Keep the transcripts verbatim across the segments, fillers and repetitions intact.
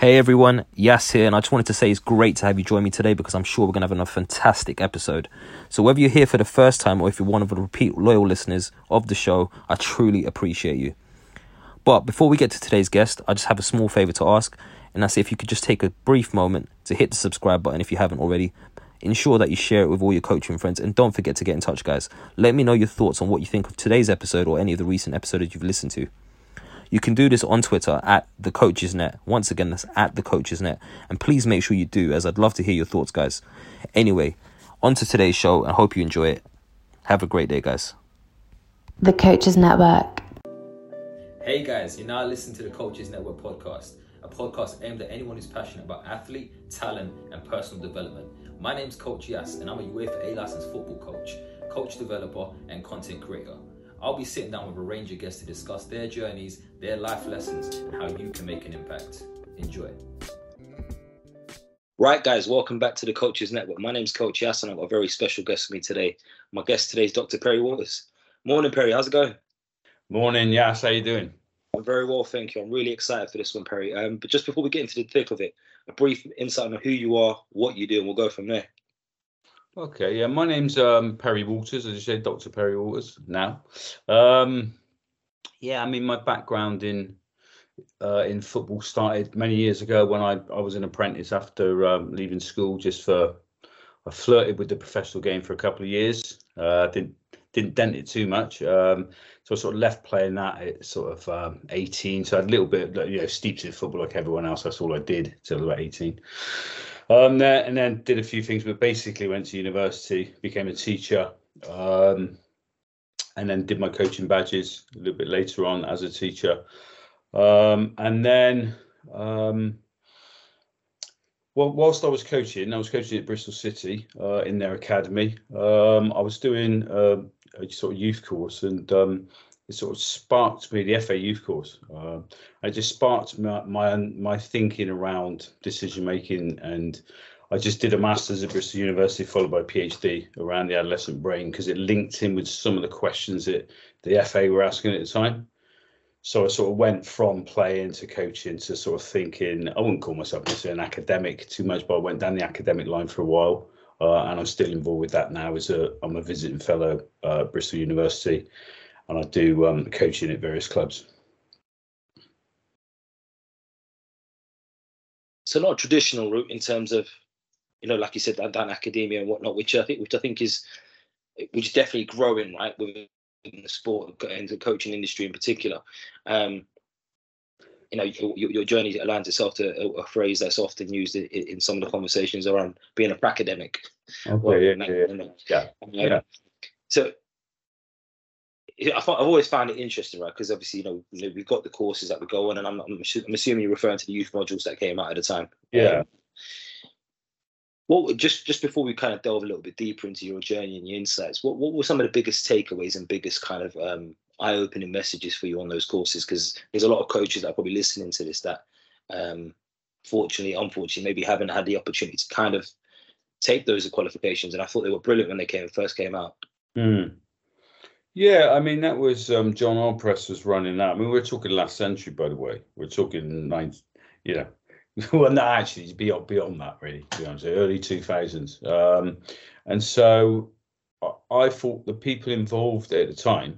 Hey everyone, Yas here, and I just wanted to say it's great to have you join me today because I'm sure we're going to have a fantastic episode. So whether you're here for the first time or if you're one of the repeat loyal listeners of the show, I truly appreciate you. But before we get to today's guest, I just have a small favour to ask, and that's if you could just take a brief moment to hit the subscribe button if you haven't already. Ensure that you share it with all your coaching friends, and don't forget to get in touch, guys. Let me know your thoughts on what you think of today's episode or any of the recent episodes you've listened to. You can do this on Twitter at The Coaches Net. Once again, that's at The Coaches Net. And please make sure you do, as I'd love to hear your thoughts, guys. Anyway, on to today's show, and I hope you enjoy it. Have a great day, guys. The Coaches Network. Hey guys, you're now listening to the Coaches Network podcast, a podcast aimed at anyone who's passionate about athlete, talent, and personal development. My name's Coach Yas, and I'm a UEFA A-licensed football coach, coach developer, and content creator. I'll be sitting down with a range of guests to discuss their journeys, their life lessons, and how you can make an impact. Enjoy. Right, guys, welcome back to the Coaches Network. My name's Coach Yas, and I've got a very special guest with me today. My guest today is Doctor Perry Waters. Morning, Perry. How's it going? Morning, Yas. How you doing? I'm very well, thank you. I'm really excited for this one, Perry. Um, but just before we get into the thick of it, a brief insight on who you are, what you do, and we'll go from there. Okay, yeah, my name's um, Perry Waters, as you said, Doctor Perry Waters now. Um, yeah, I mean, my background in uh, in football started many years ago when I, I was an apprentice after um, leaving school. Just for, I flirted with the professional game for a couple of years. Uh, didn't didn't dent it too much. Um, so I sort of left playing that at sort of um, eighteen. So I had a little bit, you know, steeped in football like everyone else. That's all I did till about eighteen. Um, there, and then did a few things, but basically went to university, became a teacher, um, and then did my coaching badges a little bit later on as a teacher. Um, and then, um, well, whilst I was coaching, I was coaching at Bristol City uh, in their academy. Um, I was doing uh, a sort of youth course, and um, it sort of sparked me, the F A youth course. Uh, it just sparked my, my my thinking around decision making, and I just did a master's at Bristol University followed by a PhD around the adolescent brain because it linked in with some of the questions that the F A were asking at the time. So I sort of went from playing to coaching to sort of thinking. I wouldn't call myself necessarily an academic too much, but I went down the academic line for a while, uh, and I'm still involved with that now. As a I'm a visiting fellow uh, at Bristol University. And I do um, coaching at various clubs. So not a traditional route in terms of, you know, like you said, down academia and whatnot, which I think, which I think is, which is definitely growing, right, within the sport and the coaching industry in particular. Um, you know, your, your journey aligns itself to a, a phrase that's often used in, in some of the conversations around being a academic. Okay, well, yeah, yeah, yeah. yeah. Um, yeah. So. I've always found it interesting, right? Because obviously, you know, you know, we've got the courses that we go on, and I'm, I'm, I'm assuming you're referring to the youth modules that came out at the time. Yeah. Um, well, just just before we kind of delve a little bit deeper into your journey and your insights, what what were some of the biggest takeaways and biggest kind of um, eye-opening messages for you on those courses? Because there's a lot of coaches that are probably listening to this that, um, fortunately, unfortunately, maybe haven't had the opportunity to kind of take those qualifications, and I thought they were brilliant when they came first came out. Mm. Yeah, I mean, that was um, John Allpress was running that. I mean, we're talking last century, by the way. We're talking nine, you know, well, not actually beyond beyond that, really. To be honest, early two thousands. Um, and so I, I thought the people involved at the time,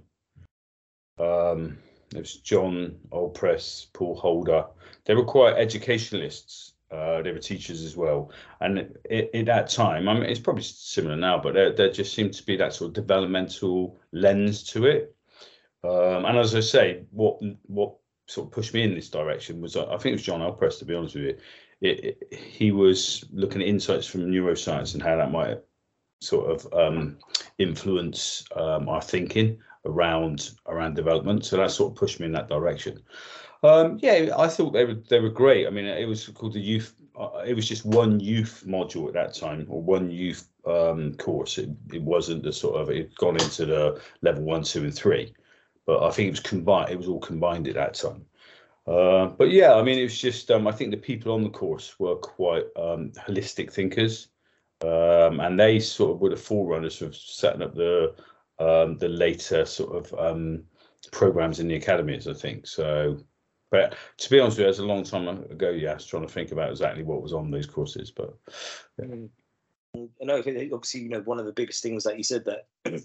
um, there was John Allpress, Paul Holder. They were quite educationalists. Uh, they were teachers as well, and at, at that time, I mean, it's probably similar now, but there, there just seemed to be that sort of developmental lens to it. Um, and as I say, what what sort of pushed me in this direction was, I think it was John Allpress, to be honest with you. It, it, he was looking at insights from neuroscience and how that might sort of um, influence um, our thinking around around development. So that sort of pushed me in that direction. Um, yeah, I thought they were they were great. I mean, it was called the youth. Uh, it was just one youth module at that time, or one youth um, course. It, it wasn't the sort of it had gone into the level one, two, and three, but I think it was combined. It was all combined at that time. Uh, but yeah, I mean, it was just. Um, I think the people on the course were quite um, holistic thinkers, um, and they sort of were the forerunners of setting up the um, the later sort of um, programs in the academies. I think so. But to be honest with you, it's a long time ago. Yeah, I was trying to think about exactly what was on those courses, but. Yeah. Mm. I know, obviously, you know, one of the biggest things that you said that the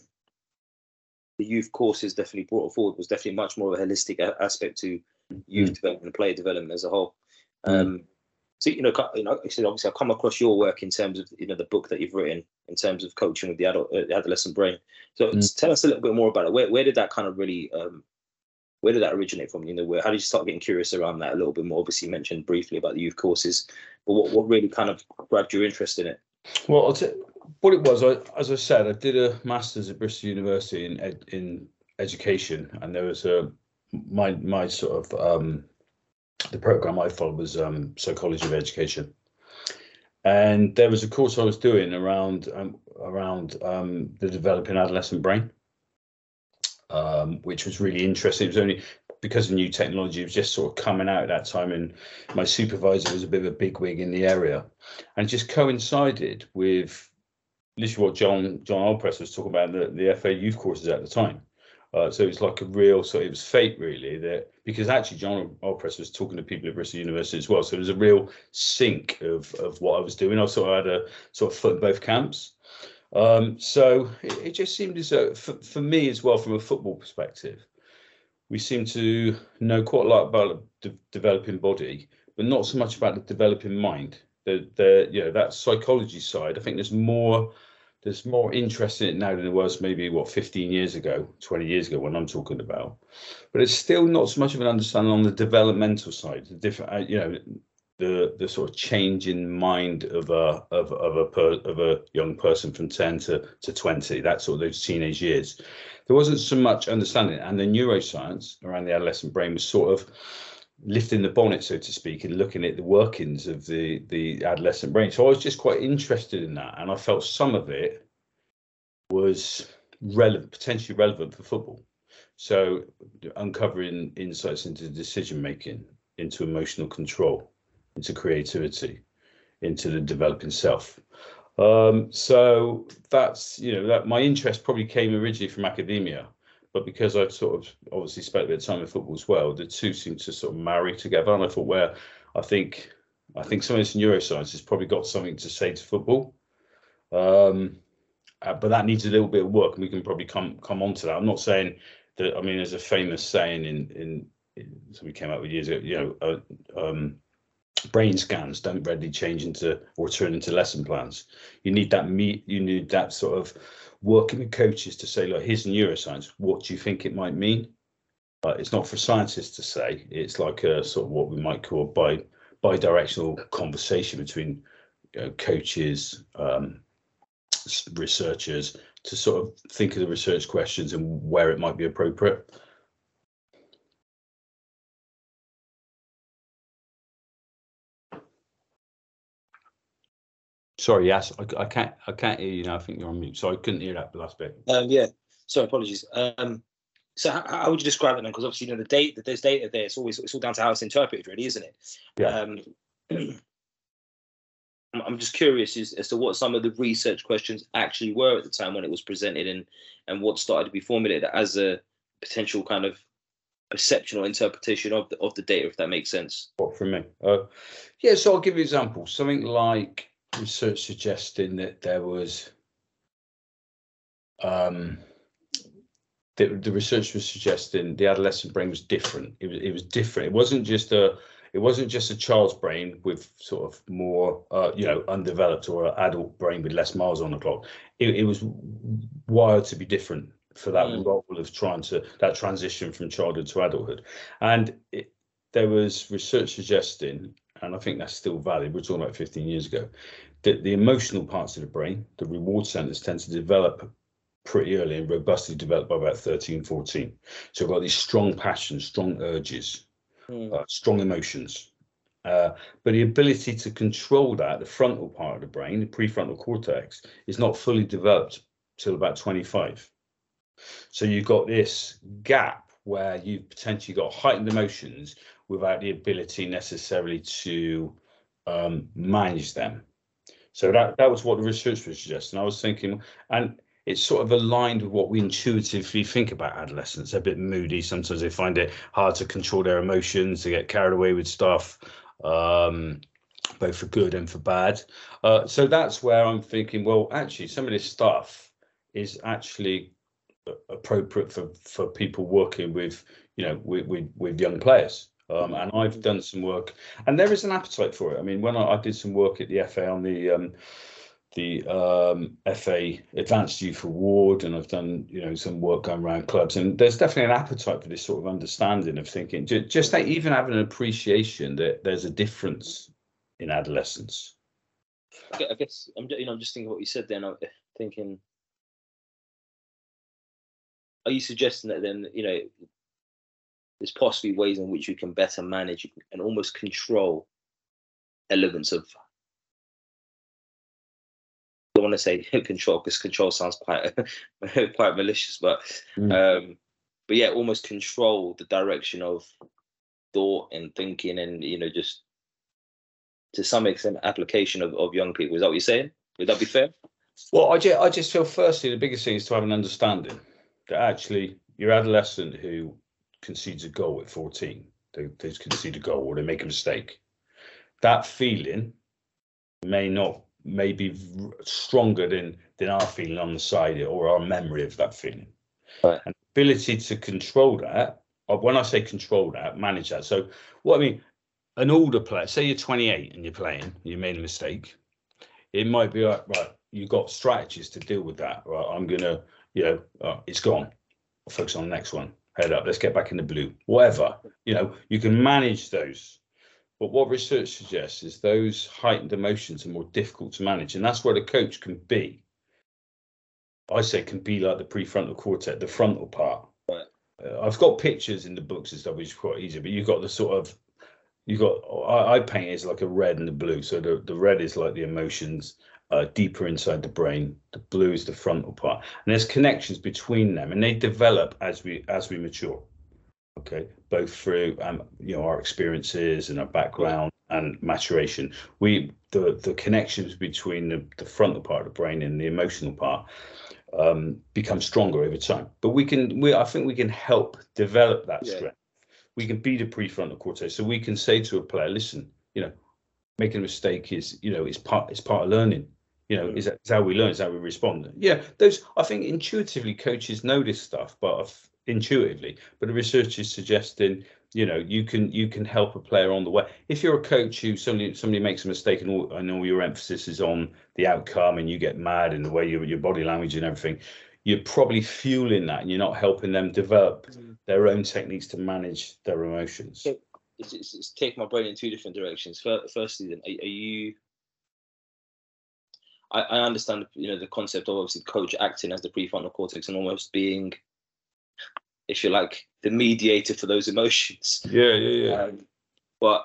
youth courses definitely brought forward was definitely much more of a holistic a- aspect to youth mm. development and player development as a whole. Um, mm. So, you know, you know, obviously, I've come across your work in terms of, you know, the book that you've written in terms of coaching with the adult, uh, the adolescent brain. So, mm. tell us a little bit more about it. Where, where did that kind of really, um, where did that originate from? You know, where, how did you start getting curious around that a little bit more? Obviously, you mentioned briefly about the youth courses, but what, what really kind of grabbed your interest in it? Well, I'll t- what it was, I, as I said, I did a master's at Bristol University in ed, in education, and there was a my my sort of um, the program I followed was um, psychology of education, and there was a course I was doing around um, around um, the developing adolescent brain, um, which was really interesting. It was only because of new technology, it was just sort of coming out at that time, and my supervisor was a bit of a bigwig in the area, and it just coincided with literally what John John Oldpress was talking about in the, the F A youth courses at the time. Uh, so it's like a real, so it was fate really, that because actually John Oldpress was talking to people at Bristol University as well. So it was a real sync of of what I was doing. I sort of had a sort of foot in both camps. Um, so it, it just seemed as though for, for me as well, from a football perspective, we seem to know quite a lot about the developing body, but not so much about the developing mind. The, the you know, that psychology side, I think there's more there's more interest in it now than there was maybe what fifteen years ago, twenty years ago when I'm talking about. But it's still not so much of an understanding on the developmental side, the different you know the the sort of change in mind of a of of a per, of a young person from ten to to twenty, that sort of those teenage years. There wasn't so much understanding, and the neuroscience around the adolescent brain was sort of lifting the bonnet, so to speak, and looking at the workings of the the adolescent brain. So I was just quite interested in that, and I felt some of it was relevant, potentially relevant for football. So uncovering insights into decision making, into emotional control, into creativity, into the developing self. Um, so that's, you know, that my interest probably came originally from academia, but because I've sort of obviously spent a bit of time in football as well, the two seem to sort of marry together. And I thought, well, I think I think some of this neuroscience has probably got something to say to football. Um, uh, but that needs a little bit of work, and we can probably come come on to that. I'm not saying that, I mean, there's a famous saying in, in, in somebody came out with years ago, you know, uh, um, brain scans don't readily change into or turn into lesson plans. You need that meet, you need that sort of working with coaches to say, look, here's neuroscience. What do you think it might mean? Uh, it's not for scientists to say. It's like a sort of what we might call a bi bi-directional conversation between you know, coaches, um, researchers, to sort of think of the research questions and where it might be appropriate. Sorry, yes, I, I can't. I can't hear you now. I think you're on mute, so I couldn't hear that last bit. Um, yeah, sorry, apologies. Um, so, how, how would you describe it then? Because obviously, you know, the date that there's data there. It's always it's all down to how it's interpreted, really, isn't it? Yeah. Um, I'm just curious as, as to what some of the research questions actually were at the time when it was presented, and and what started to be formulated as a potential kind of perception or interpretation of the of the data, if that makes sense. What from me? Uh, yeah. So I'll give you examples. Something like research suggesting that there was um the, the research was suggesting the adolescent brain was different. It was it was different. It wasn't just a it wasn't just a child's brain with sort of more uh, you know undeveloped, or an adult brain with less miles on the clock. It, it was wired to be different for that mm. role of trying to that transition from childhood to adulthood. And it, there was research suggesting, and I think that's still valid, we're talking about fifteen years ago, that the emotional parts of the brain, the reward centers, tend to develop pretty early and robustly develop by about thirteen, fourteen. So we've got these strong passions, strong urges, mm. uh, strong emotions. Uh, but the ability to control that, the frontal part of the brain, the prefrontal cortex, is not fully developed till about twenty-five. So you've got this gap where you've potentially got heightened emotions without the ability necessarily to um, manage them. So that that was what the research was suggesting. I was thinking, and it's sort of aligned with what we intuitively think about adolescents. They're a bit moody. Sometimes they find it hard to control their emotions. They get carried away with stuff, um, both for good and for bad. Uh, so that's where I'm thinking, well, actually, some of this stuff is actually appropriate for, for people working with, you know, with, with, with young players. Um, and I've done some work, and there is an appetite for it. I mean, when I, I did some work at the F A on the um, the um, F A Advanced Youth Award, and I've done, you know, some work going around clubs, and there's definitely an appetite for this sort of understanding of thinking, just, just like even having an appreciation that there's a difference in adolescence. I guess I'm, you know, I'm just thinking what you said then. I'm thinking, are you suggesting that then, you know, there's possibly ways in which you can better manage and almost control elements of, I don't want to say control, because control sounds quite quite malicious, but mm. um, but yeah, almost control the direction of thought and thinking, and, you know, just to some extent application of, of young people. Is that what you're saying? Would that be fair? Well, I just, I just feel firstly the biggest thing is to have an understanding that actually your adolescent who concedes a goal at fourteen, they, they concede a goal or they make a mistake, that feeling may not may be stronger than than our feeling on the side or our memory of that feeling. Right. And ability to control that, or when I say control that, manage that. So what I mean, an older player, say you're twenty-eight and you're playing, you made a mistake, it might be like, right, you've got strategies to deal with that. Right, I'm gonna, you know, uh, it's gone. I'll focus on the next one. Head up, let's get back in the blue. Whatever, you know, you can manage those. But what research suggests is those heightened emotions are more difficult to manage, and that's where the coach can be. I say can be like the prefrontal cortex, the frontal part. Right. Uh, I've got pictures in the books and stuff, which is quite easy. But you've got the sort of, you got I, I paint it as like a red and the blue. So the the red is like the emotions. Uh, deeper inside the brain, the blue is the frontal part, and there's connections between them, and they develop as we as we mature. Okay, both through um, you know, our experiences and our background and maturation. We the the connections between the, the frontal part of the brain and the emotional part um, become stronger over time. But we can we I think we can help develop that yeah. strength. We can be the prefrontal cortex, so we can say to a player, listen, you know, making a mistake is, you know, it's part it's part of learning. You know, is that is how we learn, is how we respond. Yeah, those, I think intuitively coaches know this stuff, but intuitively, but the research is suggesting, you know, you can you can help a player on the way. If you're a coach who somebody somebody makes a mistake and all, and all your emphasis is on the outcome and you get mad and the way your your body language and everything, you're probably fueling that and you're not helping them develop mm. their own techniques to manage their emotions. So it's, it's, it's taking my brain in two different directions. Firstly, then, are, are you? I understand, you know, the concept of obviously the coach acting as the prefrontal cortex and almost being, if you like, the mediator for those emotions. Yeah, yeah, yeah. Um, but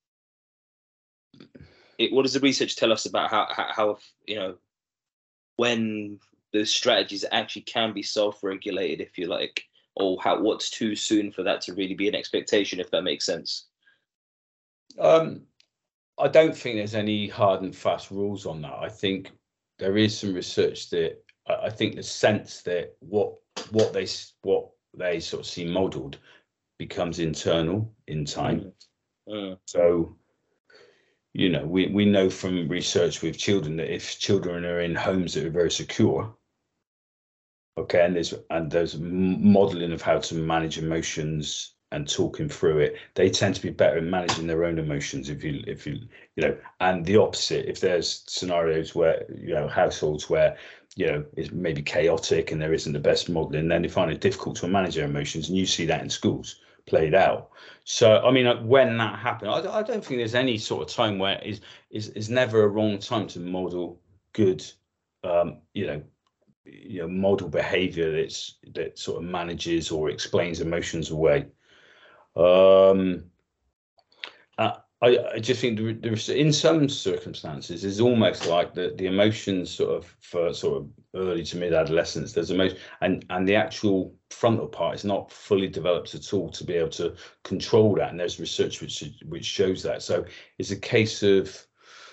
it, what does the research tell us about how, how, how, you know, when those strategies actually can be self-regulated, if you like, or how what's too soon for that to really be an expectation, if that makes sense? Um. I don't think there's any hard and fast rules on that. I think there is some research that I think the sense that what what they what they sort of see modelled becomes internal in time. Mm. Mm. So, you know, we, we know from research with children that if children are in homes that are very secure, okay, and there's and there's modelling of how to manage emotions and talking through it, they tend to be better at managing their own emotions. If you, if you, you know, and the opposite, if there's scenarios where, you know, households where, you know, it's maybe chaotic and there isn't the best modelling, then they find it difficult to manage their emotions. And you see that in schools played out. So, I mean, when that happened, I, I don't think there's any sort of time where is is is never a wrong time to model good, um, you know, you know, model behaviour that's that sort of manages or explains emotions away. Um, uh, I, I just think there, there's, in some circumstances, it's almost like the, the emotions sort of for sort of early to mid adolescence. There's emotion, and and the actual frontal part is not fully developed at all to be able to control that. And there's research which which shows that. So it's a case of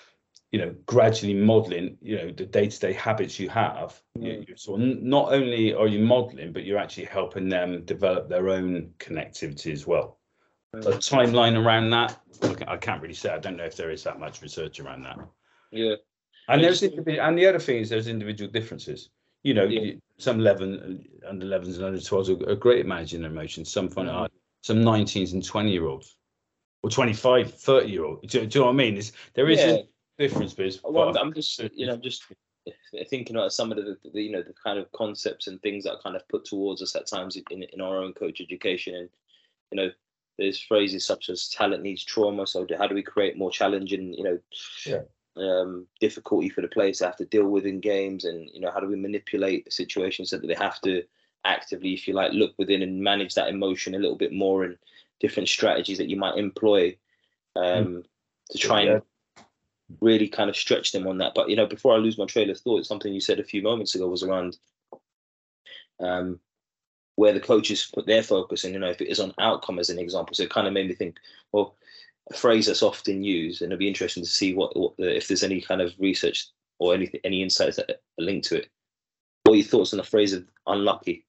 you know, gradually modeling, you know, the day-to-day habits you have. Mm. You, you're sort of not only are you modeling, but you're actually helping them develop their own connectivity as well. Mm. A timeline around that, look, I can't really say. I don't know if there is that much research around that. Yeah. And there's individual, and the other thing is there's individual differences. You know, Yeah. you- some eleven, under elevens and under twelves are, are great at managing their emotions. Some find it Mm. hard. Some nineteens and twenty year olds, or twenty-five, thirty year olds. Do, do you know what I mean? It's, there is Yeah. a difference, Biz. Well, I'm, but- I'm just, you know, just thinking about some of the, the, you know, the kind of concepts and things that are kind of put towards us at times in, in our own coach education. And, you know, there's phrases such as talent needs trauma. So how do we create more challenging, you know, Yeah. um, difficulty for the players to have to deal with in games? And, you know, how do we manipulate situations so that they have to actively, if you like, look within and manage that emotion a little bit more, and different strategies that you might employ um, mm. to try and yeah. really kind of stretch them on that. But, you know, before I lose my trail of thought, something you said a few moments ago was around um, where the coaches put their focus. And, you know, if it is on outcome as an example, so it kind of made me think, well, a phrase that's often used, and it'll be interesting to see what, what the, if there's any kind of research or anything, any insights that are linked to it. What are your thoughts on the phrase of unlucky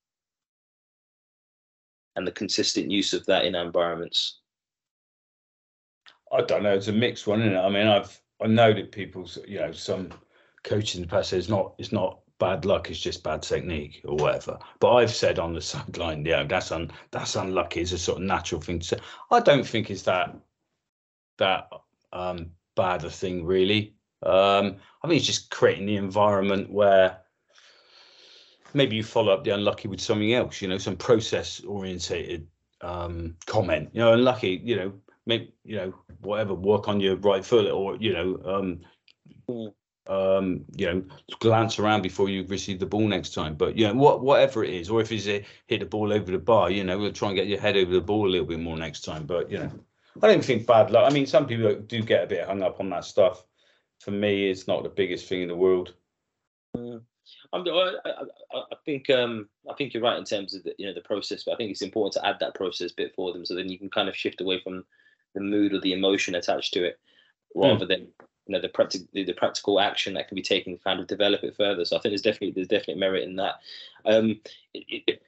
and the consistent use of that in environments? I don't know. It's a mixed one, isn't it? I mean, I've I know that people, you know, some coaches in the past say it's not it's not bad luck, it's just bad technique or whatever. But I've said on the sideline, yeah, that's un that's unlucky. It's a sort of natural thing to say. I don't think it's that that um, bad a thing, really. Um, I think it's just creating the environment where maybe you follow up the unlucky with something else, you know, some process orientated um, comment. You know, unlucky, you know, maybe, you know, whatever, work on your right foot, or, you know, um, mm. um, you know, glance around before you receive the ball next time. But, you know, what, whatever it is, or if it's a hit the ball over the bar, you know, we'll try and get your head over the ball a little bit more next time. But, you know, I don't think bad luck. I mean, some people do get a bit hung up on that stuff. For me, it's not the biggest thing in the world. Mm. I'm, I, I, I think um, I think you're right in terms of the, you know, the process, but I think it's important to add that process bit for them, so then you can kind of shift away from the mood or the emotion attached to it, rather mm. than, you know, the practical the practical action that can be taken to kind of develop it further. So I think there's definitely there's definitely merit in that. Um, it, it,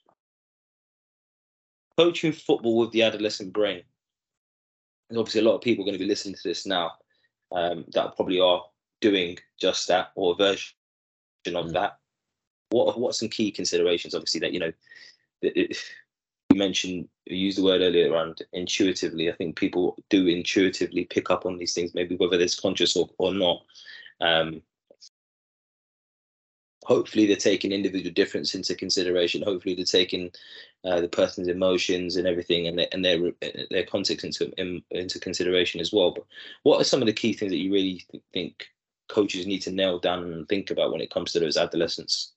coaching football with the adolescent brain. And obviously, a lot of people are going to be listening to this now um, that probably are doing just that, or a version of that. What what some key considerations? Obviously, that, you know, it, it, you mentioned, you used the word earlier around intuitively. I think people do intuitively pick up on these things, maybe whether it's conscious or, or not. Um, hopefully, they're taking individual difference into consideration. Hopefully, they're taking uh, the person's emotions and everything, and their and their their context into in, into consideration as well. But what are some of the key things that you really th- think coaches need to nail down and think about when it comes to those adolescents?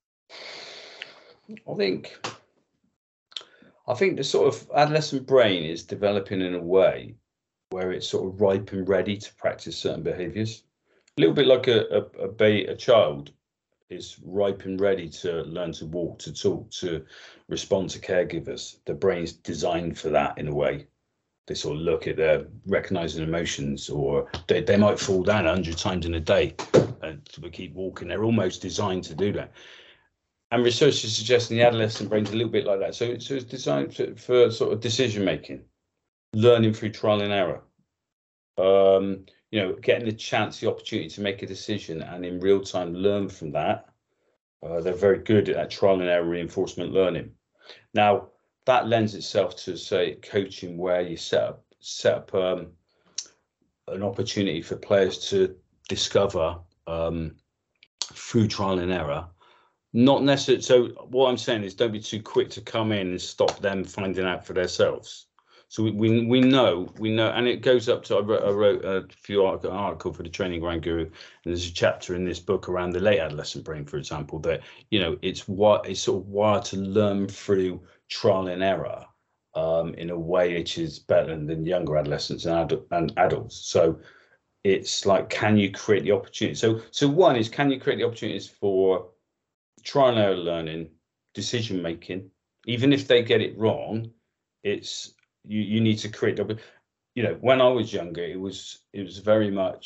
I think I think the sort of adolescent brain is developing in a way where it's sort of ripe and ready to practice certain behaviours. A little bit like a a, a, ba- a child is ripe and ready to learn to walk, to talk, to respond to caregivers. The brain's designed for that in a way. They sort of look at their recognizing emotions, or they, they might fall down a hundred times in a day and keep walking. They're almost designed to do that. And research is suggesting the adolescent brain's a little bit like that. So, so it's designed for, for sort of decision making, learning through trial and error. Um, you know, getting the chance, the opportunity to make a decision and in real time learn from that. Uh, they're very good at that trial and error reinforcement learning. Now, that lends itself to, say, coaching where you set up set up um, an opportunity for players to discover um, through trial and error. Not necessarily. So what I'm saying is, don't be too quick to come in and stop them finding out for themselves. So we we, we know we know, and it goes up to. I wrote, I wrote a few article, article for the Training Ground Guru, and there's a chapter in this book around the late adolescent brain, for example, that, you know, it's what it's sort of wired to learn through trial and error um, in a way which is better than younger adolescents and, ad- and adults. So it's like, can you create the opportunity? So so one is, can you create the opportunities for trial and error learning, decision making? Even if they get it wrong, it's you, you need to create, you know, when I was younger, it was it was very much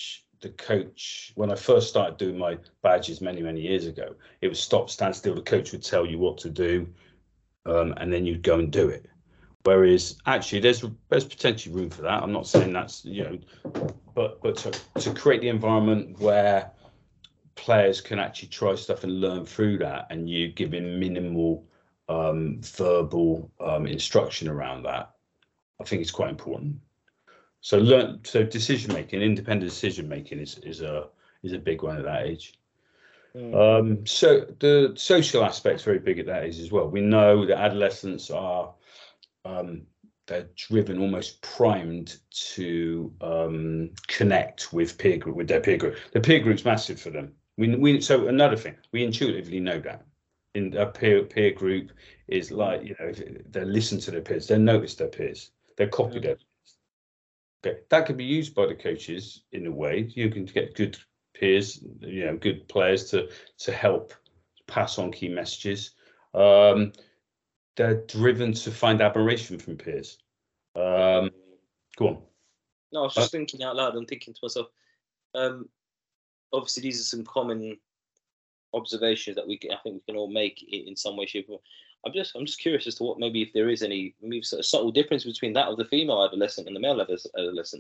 the coach, when I first started doing my badges many, many years ago, it was stop, stand still. The coach would tell you what to do, um, and then you'd go and do it. Whereas actually there's there's potentially room for that. I'm not saying that's, you know, but but to, to create the environment where players can actually try stuff and learn through that, and you giving minimal um, verbal um, instruction around that, I think it's quite important. So learn so decision making, independent decision making is is a is a big one at that age. Mm. Um, so the social aspect's very big at that age as well. We know that adolescents are um, they're driven, almost primed to um, connect with peer group, with their peer group. The peer group's massive for them. We we so another thing, we intuitively know that in a peer peer group is like, you know, they listen to their peers, they notice their peers, they copy their peers. Okay, that could be used by the coaches in a way. You can get good peers, you know, good players to to help pass on key messages. Um, they're driven to find admiration from peers. Um, go on. No, I was just uh, thinking out loud and thinking to myself, um, obviously these are some common observations that we can, I think we can all make in some way, shape, or form. I'm just I'm just curious as to what, maybe if there is any maybe a subtle difference between that of the female adolescent and the male adolescent.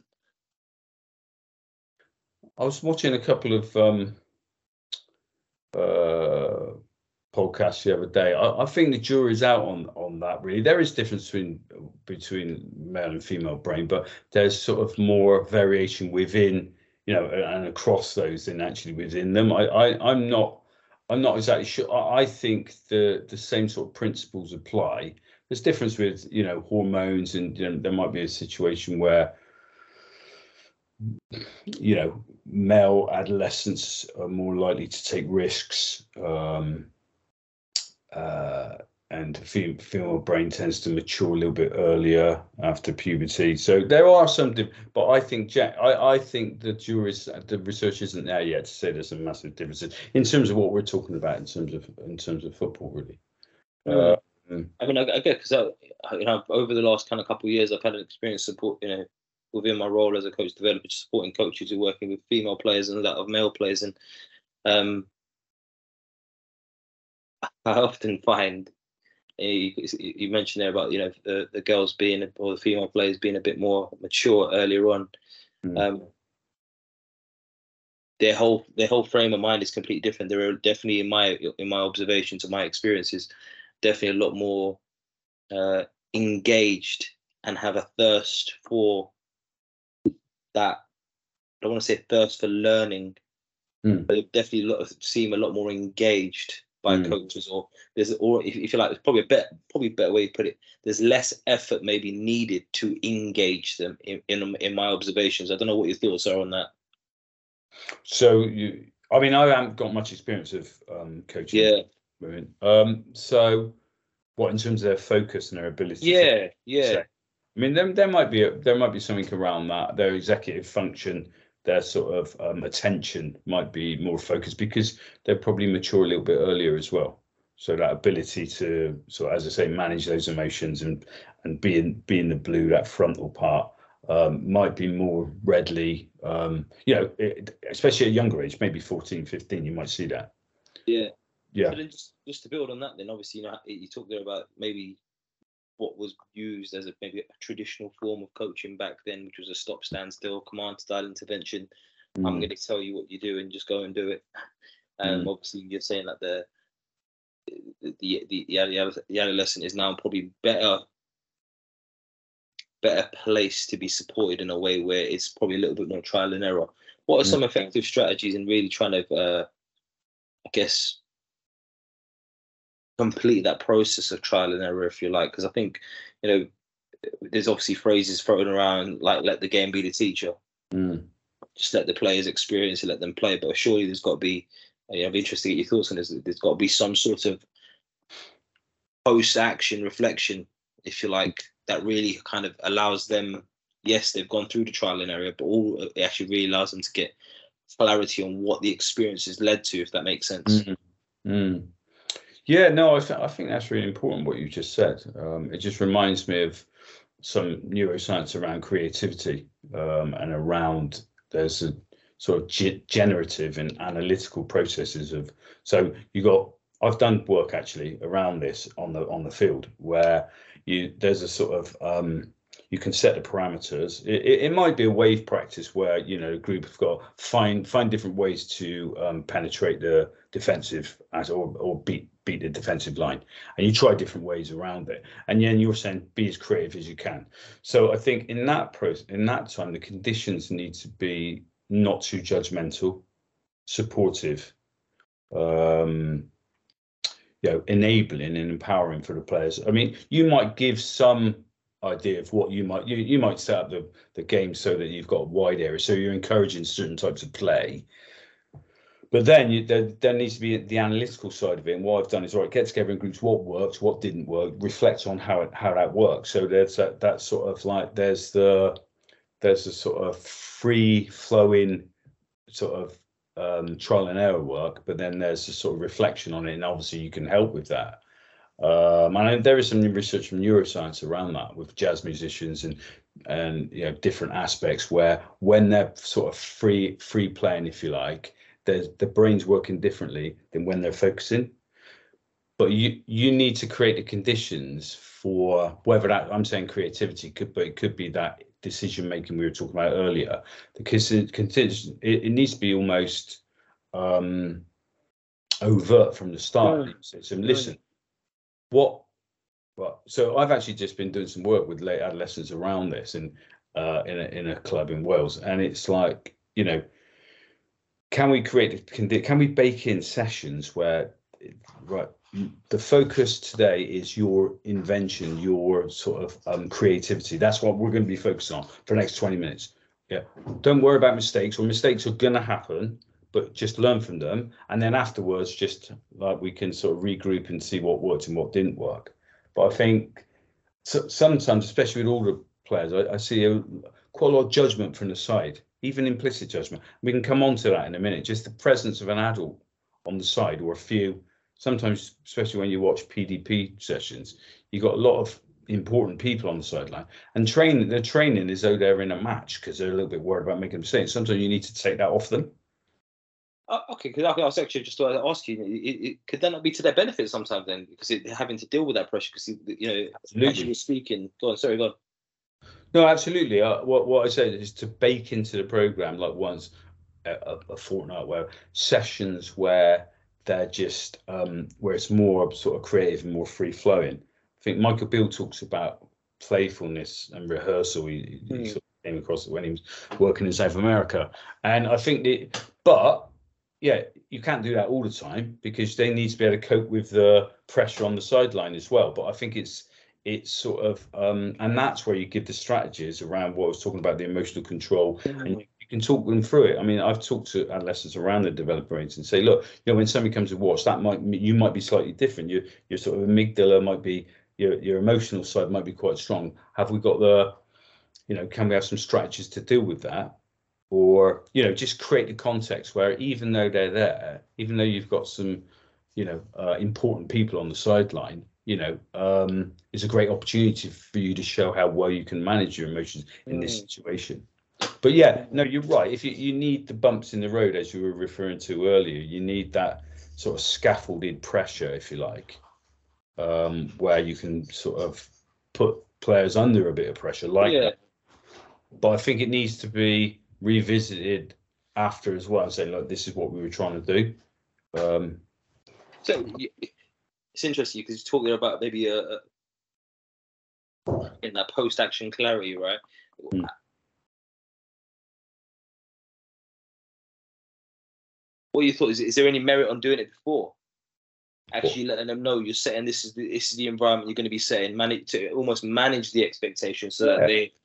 I was watching a couple of um, uh, podcasts the other day. I, I think the jury's out on on that. Really, there is difference between between male and female brain, but there's sort of more variation within, you know, and across those than actually within them. I, I I'm not. I'm not exactly sure. I think the the same sort of principles apply. There's difference with, you know, hormones, and, you know, there might be a situation where, you know, male adolescents are more likely to take risks, um, uh, and female, female brain tends to mature a little bit earlier after puberty. So there are some, but I think Jack, I, I think the jury's, the research isn't there yet to say there's some massive differences in terms of what we're talking about in terms of in terms of football, really. Mm. Um, I mean, I, I get, because you know, over the last kind of couple of years, I've had an experience support, you know, within my role as a coach developer, supporting coaches who are working with female players and a lot of male players, and um, I often find. You, you mentioned there about, you know, the, the girls being, or the female players being a bit more mature earlier on. Mm. Um, their whole their whole frame of mind is completely different. They're definitely, in my in my observations and my experiences, definitely a lot more uh, engaged and have a thirst for that. I don't want to say thirst for learning, mm. but they definitely a lot of, seem a lot more engaged by mm. coaches, or there's, or if, if you like, there's probably a better, probably a better way to put it. There's less effort maybe needed to engage them. In, in in my observations, I don't know what your thoughts are on that. So you, I mean, I haven't got much experience of um, coaching. Yeah. Women. Um. So, what in terms of their focus and their ability? Yeah. To, yeah. Say, I mean, there there might be a, there might be something around that. Their executive function, their sort of um, attention might be more focused because they're probably mature a little bit earlier as well. So that ability to, so as I say, manage those emotions and and be in be in the blue, that frontal part, um, might be more readily, um, you know, it, especially at a younger age, maybe fourteen, fifteen, you might see that. Yeah. Yeah. So then just, just to build on that, then obviously, you know, you talked there about maybe what was used as a maybe a traditional form of coaching back then, which was a stop, stand still, command style intervention. Mm. I'm going to tell you what you do and just go and do it. Um, mm. Obviously, you're saying that the the the the, the adolescent is now probably better better placed to be supported in a way where it's probably a little bit more trial and error. What are mm. some effective strategies in really trying to, uh, I guess, complete that process of trial and error, if you like? Because I think, you know, there's obviously phrases thrown around like "let the game be the teacher," mm. just let the players experience it, let them play. But surely there's got to be, you know, I'm interested to get your thoughts on this. There's got to be some sort of post-action reflection, if you like, that really kind of allows them. Yes, they've gone through the trial and error, but all it actually really allows them to get clarity on what the experience has led to, if that makes sense. Mm-hmm. Mm. Yeah, no, I, th- I think that's really important what you just said. Um, it just reminds me of some neuroscience around creativity, um, and around there's a sort of ge- generative and analytical processes of. So you got. I've done work actually around this on the on the field where you there's a sort of um, you can set the parameters. It, it, it might be a wave practice where you know a group have got find find different ways to um, penetrate the defensive as or or beat beat the defensive line, and you try different ways around it. And then you're saying be as creative as you can. So I think in that process, in that time, the conditions need to be not too judgmental, supportive. Um, You know, enabling and empowering for the players. I mean, you might give some idea of what you might you, you might set up the, the game so that you've got a wide area, so you're encouraging certain types of play. But then you, there, there needs to be the analytical side of it. And what I've done is right, get together in groups, what works, what didn't work, reflect on how it, how that works. So there's that that sort of like there's the there's a sort of free flowing sort of um, trial and error work, but then there's a sort of reflection on it, and obviously you can help with that. Um, and there is some research from neuroscience around that with jazz musicians and and you know different aspects where when they're sort of free free playing, if you like, there's the brain's working differently than when they're focusing. But you you need to create the conditions for whether that I'm saying creativity could, but it could be that decision making we were talking about earlier. Because it, it, it needs to be almost um, overt from the start. So, so listen, what? Well, so I've actually just been doing some work with late adolescents around this, and uh, in a in a club in Wales, and it's like you know, can we create? Can, can we bake in sessions where, right? The focus today is your invention, your sort of um, creativity. That's what we're going to be focused on for the next twenty minutes. Yeah. Don't worry about mistakes, or mistakes are going to happen, but just learn from them. And then afterwards, just like we can sort of regroup and see what worked and what didn't work. But I think so, sometimes, especially with older players, I, I see a, quite a lot of judgment from the side, even implicit judgment. We can come on to that in a minute. Just the presence of an adult on the side or a few. Sometimes, especially when you watch P D P sessions, you got a lot of important people on the sideline, and training. Their training is though they're in a match because they're a little bit worried about making mistakes. Sometimes you need to take that off them. Uh, okay, because I was actually just to ask you, it, it, could that not be to their benefit sometimes then, because it, having to deal with that pressure? Because you know, absolutely. As you were speaking, go on. Sorry, go on. No, absolutely. Uh, what what I said is to bake into the program like once a, a fortnight, where sessions where they're just um, where it's more sort of creative and more free flowing. I think Michael Beale talks about playfulness and rehearsal. He, mm. he sort of came across it when he was working in South America, and I think that, but yeah, you can't do that all the time because they need to be able to cope with the pressure on the sideline as well. But I think it's it's sort of um, and that's where you give the strategies around what I was talking about, the emotional control, mm. and you, you can talk them through it. I mean, I've talked to adolescents around the developed brains and say, look, you know, when somebody comes to watch, that might you might be slightly different. Your your sort of amygdala might be your your emotional side might be quite strong. Have we got the, you know, can we have some strategies to deal with that? Or, you know, just create the context where even though they're there, even though you've got some, you know, uh, important people on the sideline, you know, um, it's a great opportunity for you to show how well you can manage your emotions in this situation. But yeah, no, you're right. If you, you need the bumps in the road, as you were referring to earlier, you need that sort of scaffolded pressure, if you like, um, where you can sort of put players under a bit of pressure like yeah. that. But I think it needs to be revisited after as well and say, look, this is what we were trying to do. Um, so it's interesting because you're talking about maybe a, a in that post-action clarity, right? Hmm. What you thought is, is there any merit on doing it before? Actually what? Letting them know you're setting this is the, this is the environment you're going to be setting, manage to almost manage the expectations so that yeah. they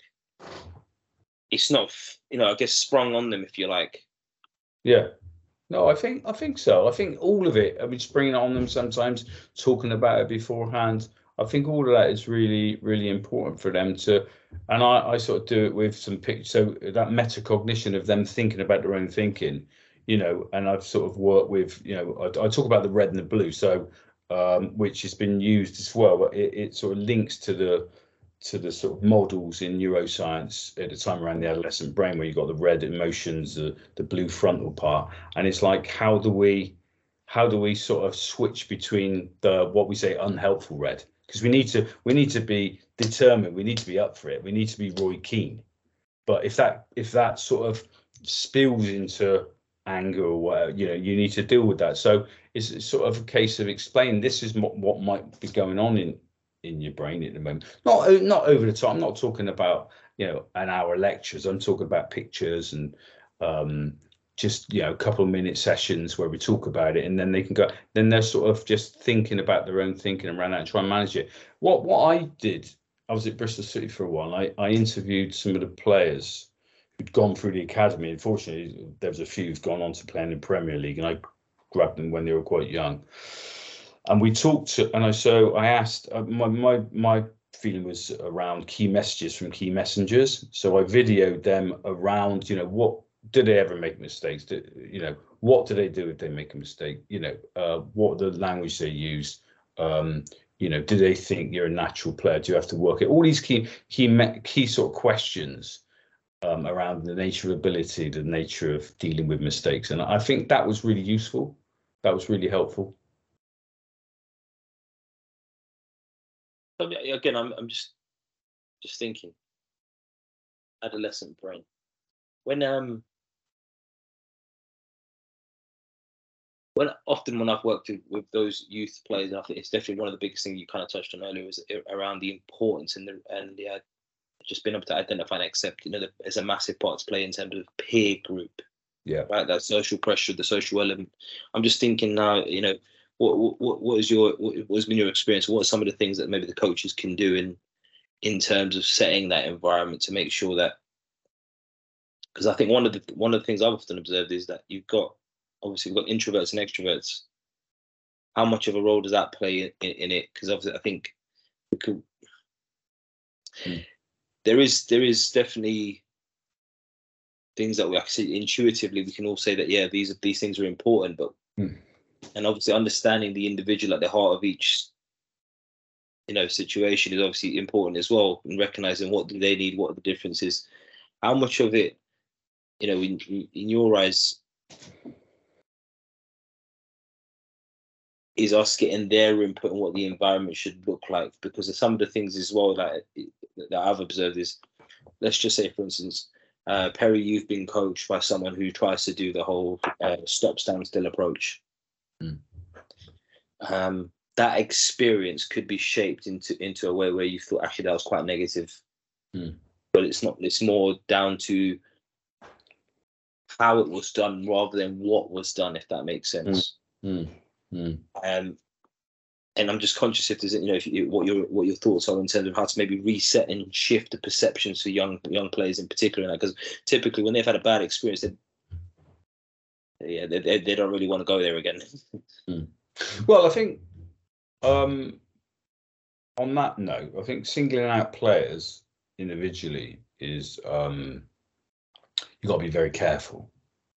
it's not, you know, I guess sprung on them, if you like. Yeah. No, I think I think so. I think all of it. I mean, springing on them sometimes, talking about it beforehand. I think all of that is really, really important for them to. And I, I sort of do it with some pictures. So that metacognition of them thinking about their own thinking, you know. And I've sort of worked with, you know, I, I talk about the red and the blue, so um, which has been used as well. But it, it sort of links to the to the sort of models in neuroscience at the time around the adolescent brain, where you've got the red emotions, the, the blue frontal part. And it's like, how do we how do we sort of switch between the what we say unhelpful red? Because we need to we need to be determined, we need to be up for it, we need to be Roy Keane. But if that if that sort of spills into anger or whatever, you know, you need to deal with that. So it's, it's sort of a case of explaining this is what, what might be going on in in your brain at the moment. Not not over the top. I'm not talking about, you know, an hour lectures. I'm talking about pictures and um, just, you know, a couple of minute sessions where we talk about it, and then they can go. Then they're sort of just thinking about their own thinking around that and try and manage it. What what I did, I was at Bristol City for a while. I I interviewed some of the players who'd gone through the academy. Unfortunately, there was a few who've gone on to play in the Premier League, and I grabbed them when they were quite young. And we talked to, and I so I asked, uh, my my my feeling was around key messages from key messengers. So I videoed them around, you know, what did they ever make mistakes? Did, you know, what do they do if they make a mistake? You know, uh, what the language they use. Um, you know, do they think you're a natural player? Do you have to work it? All these key key key sort of questions um, around the nature of ability, the nature of dealing with mistakes, and I think that was really useful. That was really helpful. Again, I'm I'm just just thinking. Adolescent brain. When um when often when I've worked with, with those youth players, I think it's definitely one of the biggest things you kind of touched on earlier was around the importance and the and the uh, just being able to identify and accept, you know, that there's a massive part to play in terms of peer group. Yeah. Right. That social pressure, the social element. I'm just thinking now, you know. What what what is your what has been your experience? What are some of the things that maybe the coaches can do in in terms of setting that environment to make sure that? Because I think one of the one of the things I've often observed is that you've got obviously we've got introverts and extroverts. How much of a role does that play in, in, in it? Because obviously I think we could, mm. there is there is definitely things that we actually intuitively we can all say that yeah these these things are important, but. Mm. And obviously understanding the individual at the heart of each, you know, situation is obviously important as well, and recognizing what do they need, what are the differences. How much of it, you know, in, in your eyes, is us getting their input on what the environment should look like? Because of some of the things as well that, that I've observed is, let's just say, for instance, uh, Perry, you've been coached by someone who tries to do the whole uh, stop, stand still approach. Mm. Um, that experience could be shaped into into a way where you thought actually that was quite negative, mm. but it's not. It's more down to how it was done rather than what was done, if that makes sense. Mm. Mm. Um, and I'm just conscious if there's, you know, if you, what your what your thoughts are in terms of how to maybe reset and shift the perceptions for young young players in particular, because typically when they've had a bad experience, they yeah, they, they they don't really want to go there again. mm. Well, I think um, on that note, I think singling out players individually is um, you've got to be very careful.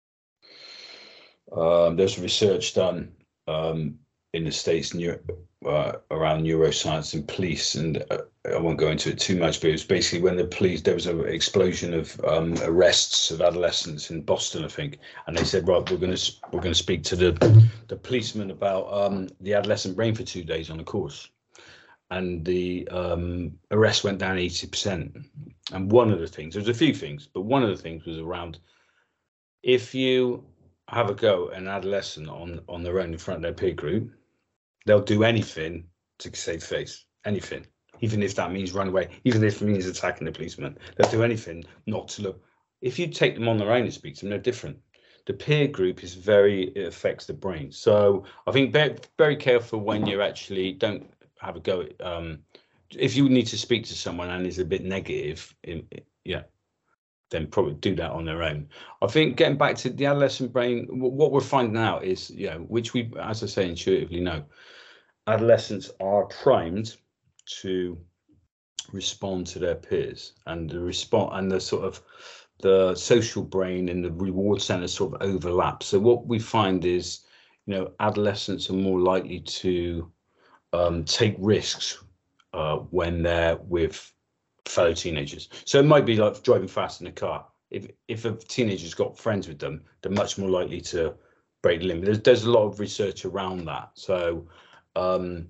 Um, there's research done um, in the States neuro, uh, around neuroscience and police, and uh, I won't go into it too much, but it was basically when the police, there was an explosion of um, arrests of adolescents in Boston, I think, and they said, right, we're going to we're going to speak to the the policeman about um, the adolescent brain for two days on a course, and the um, arrest went down eighty percent. And one of the things, there's a few things, but one of the things was around if you have a go at an adolescent on on their own in front of their peer group, they'll do anything to save face, anything, even if that means run away, even if it means attacking the policeman. They'll do anything not to look. If you take them on their own and speak to them, they're different. The peer group is very, it affects the brain. So I think very, very careful when you actually don't have a go at, um, if you need to speak to someone and is a bit negative, in, yeah, then probably do that on their own. I think getting back to the adolescent brain, what we're finding out is, you know, which we, as I say, intuitively know, adolescents are primed to respond to their peers, and the respond and the sort of the social brain and the reward center sort of overlap. So what we find is, you know, adolescents are more likely to um, take risks uh, when they're with fellow teenagers. So it might be like driving fast in a car. If if a teenager's got friends with them, they're much more likely to break the limit. There's there's a lot of research around that. So um,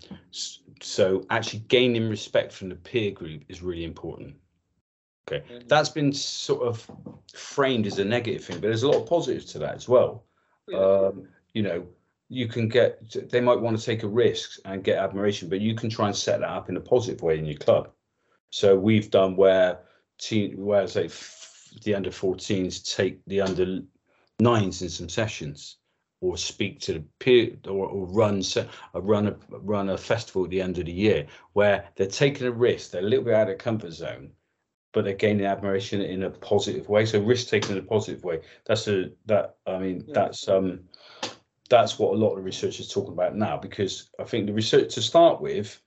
so actually gaining respect from the peer group is really important. Okay, mm-hmm. That's been sort of framed as a negative thing, but there's a lot of positives to that as well. Yeah. Um, you know, you can get, they might want to take a risk and get admiration, but you can try and set that up in a positive way in your club. So we've done where teen, where say f- the under fourteens take the under nines in some sessions, or speak to the peer, or, or run a run a run a festival at the end of the year, where they're taking a risk, they're a little bit out of comfort zone, but they're gaining admiration in a positive way. So risk taking in a positive way. That's a that I mean yeah. that's um that's what a lot of the research is talking about now, because I think the research to start with,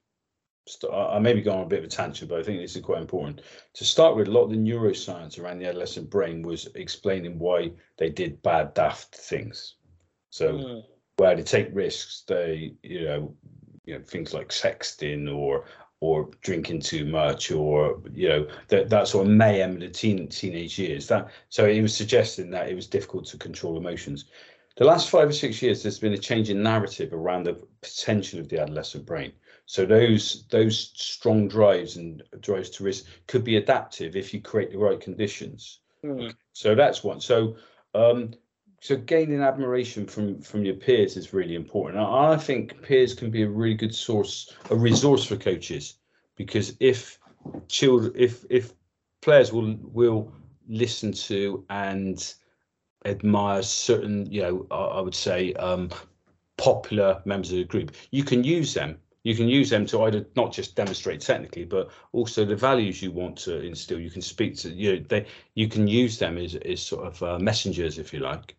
I may be going on a bit of a tangent, but I think this is quite important. To start with, a lot of the neuroscience around the adolescent brain was explaining why they did bad, daft things. So mm. where they take risks, they, you know, you know, things like sexting or or drinking too much, or, you know, that, that sort of mayhem in the teen, teenage years. That so it was suggesting that it was difficult to control emotions. The last five or six years, there's been a change in narrative around the potential of the adolescent brain. So those those strong drives and drives to risk could be adaptive if you create the right conditions. Mm. Okay. So that's one. So um, so gaining admiration from from your peers is really important. I, I think peers can be a really good source, a resource for coaches, because if children, if if players will will listen to and admire certain, you know, I, I would say um, popular members of the group, you can use them. You can use them to either not just demonstrate technically, but also the values you want to instill. You can speak to, you know, they, you can use them as, as sort of uh, messengers, if you like.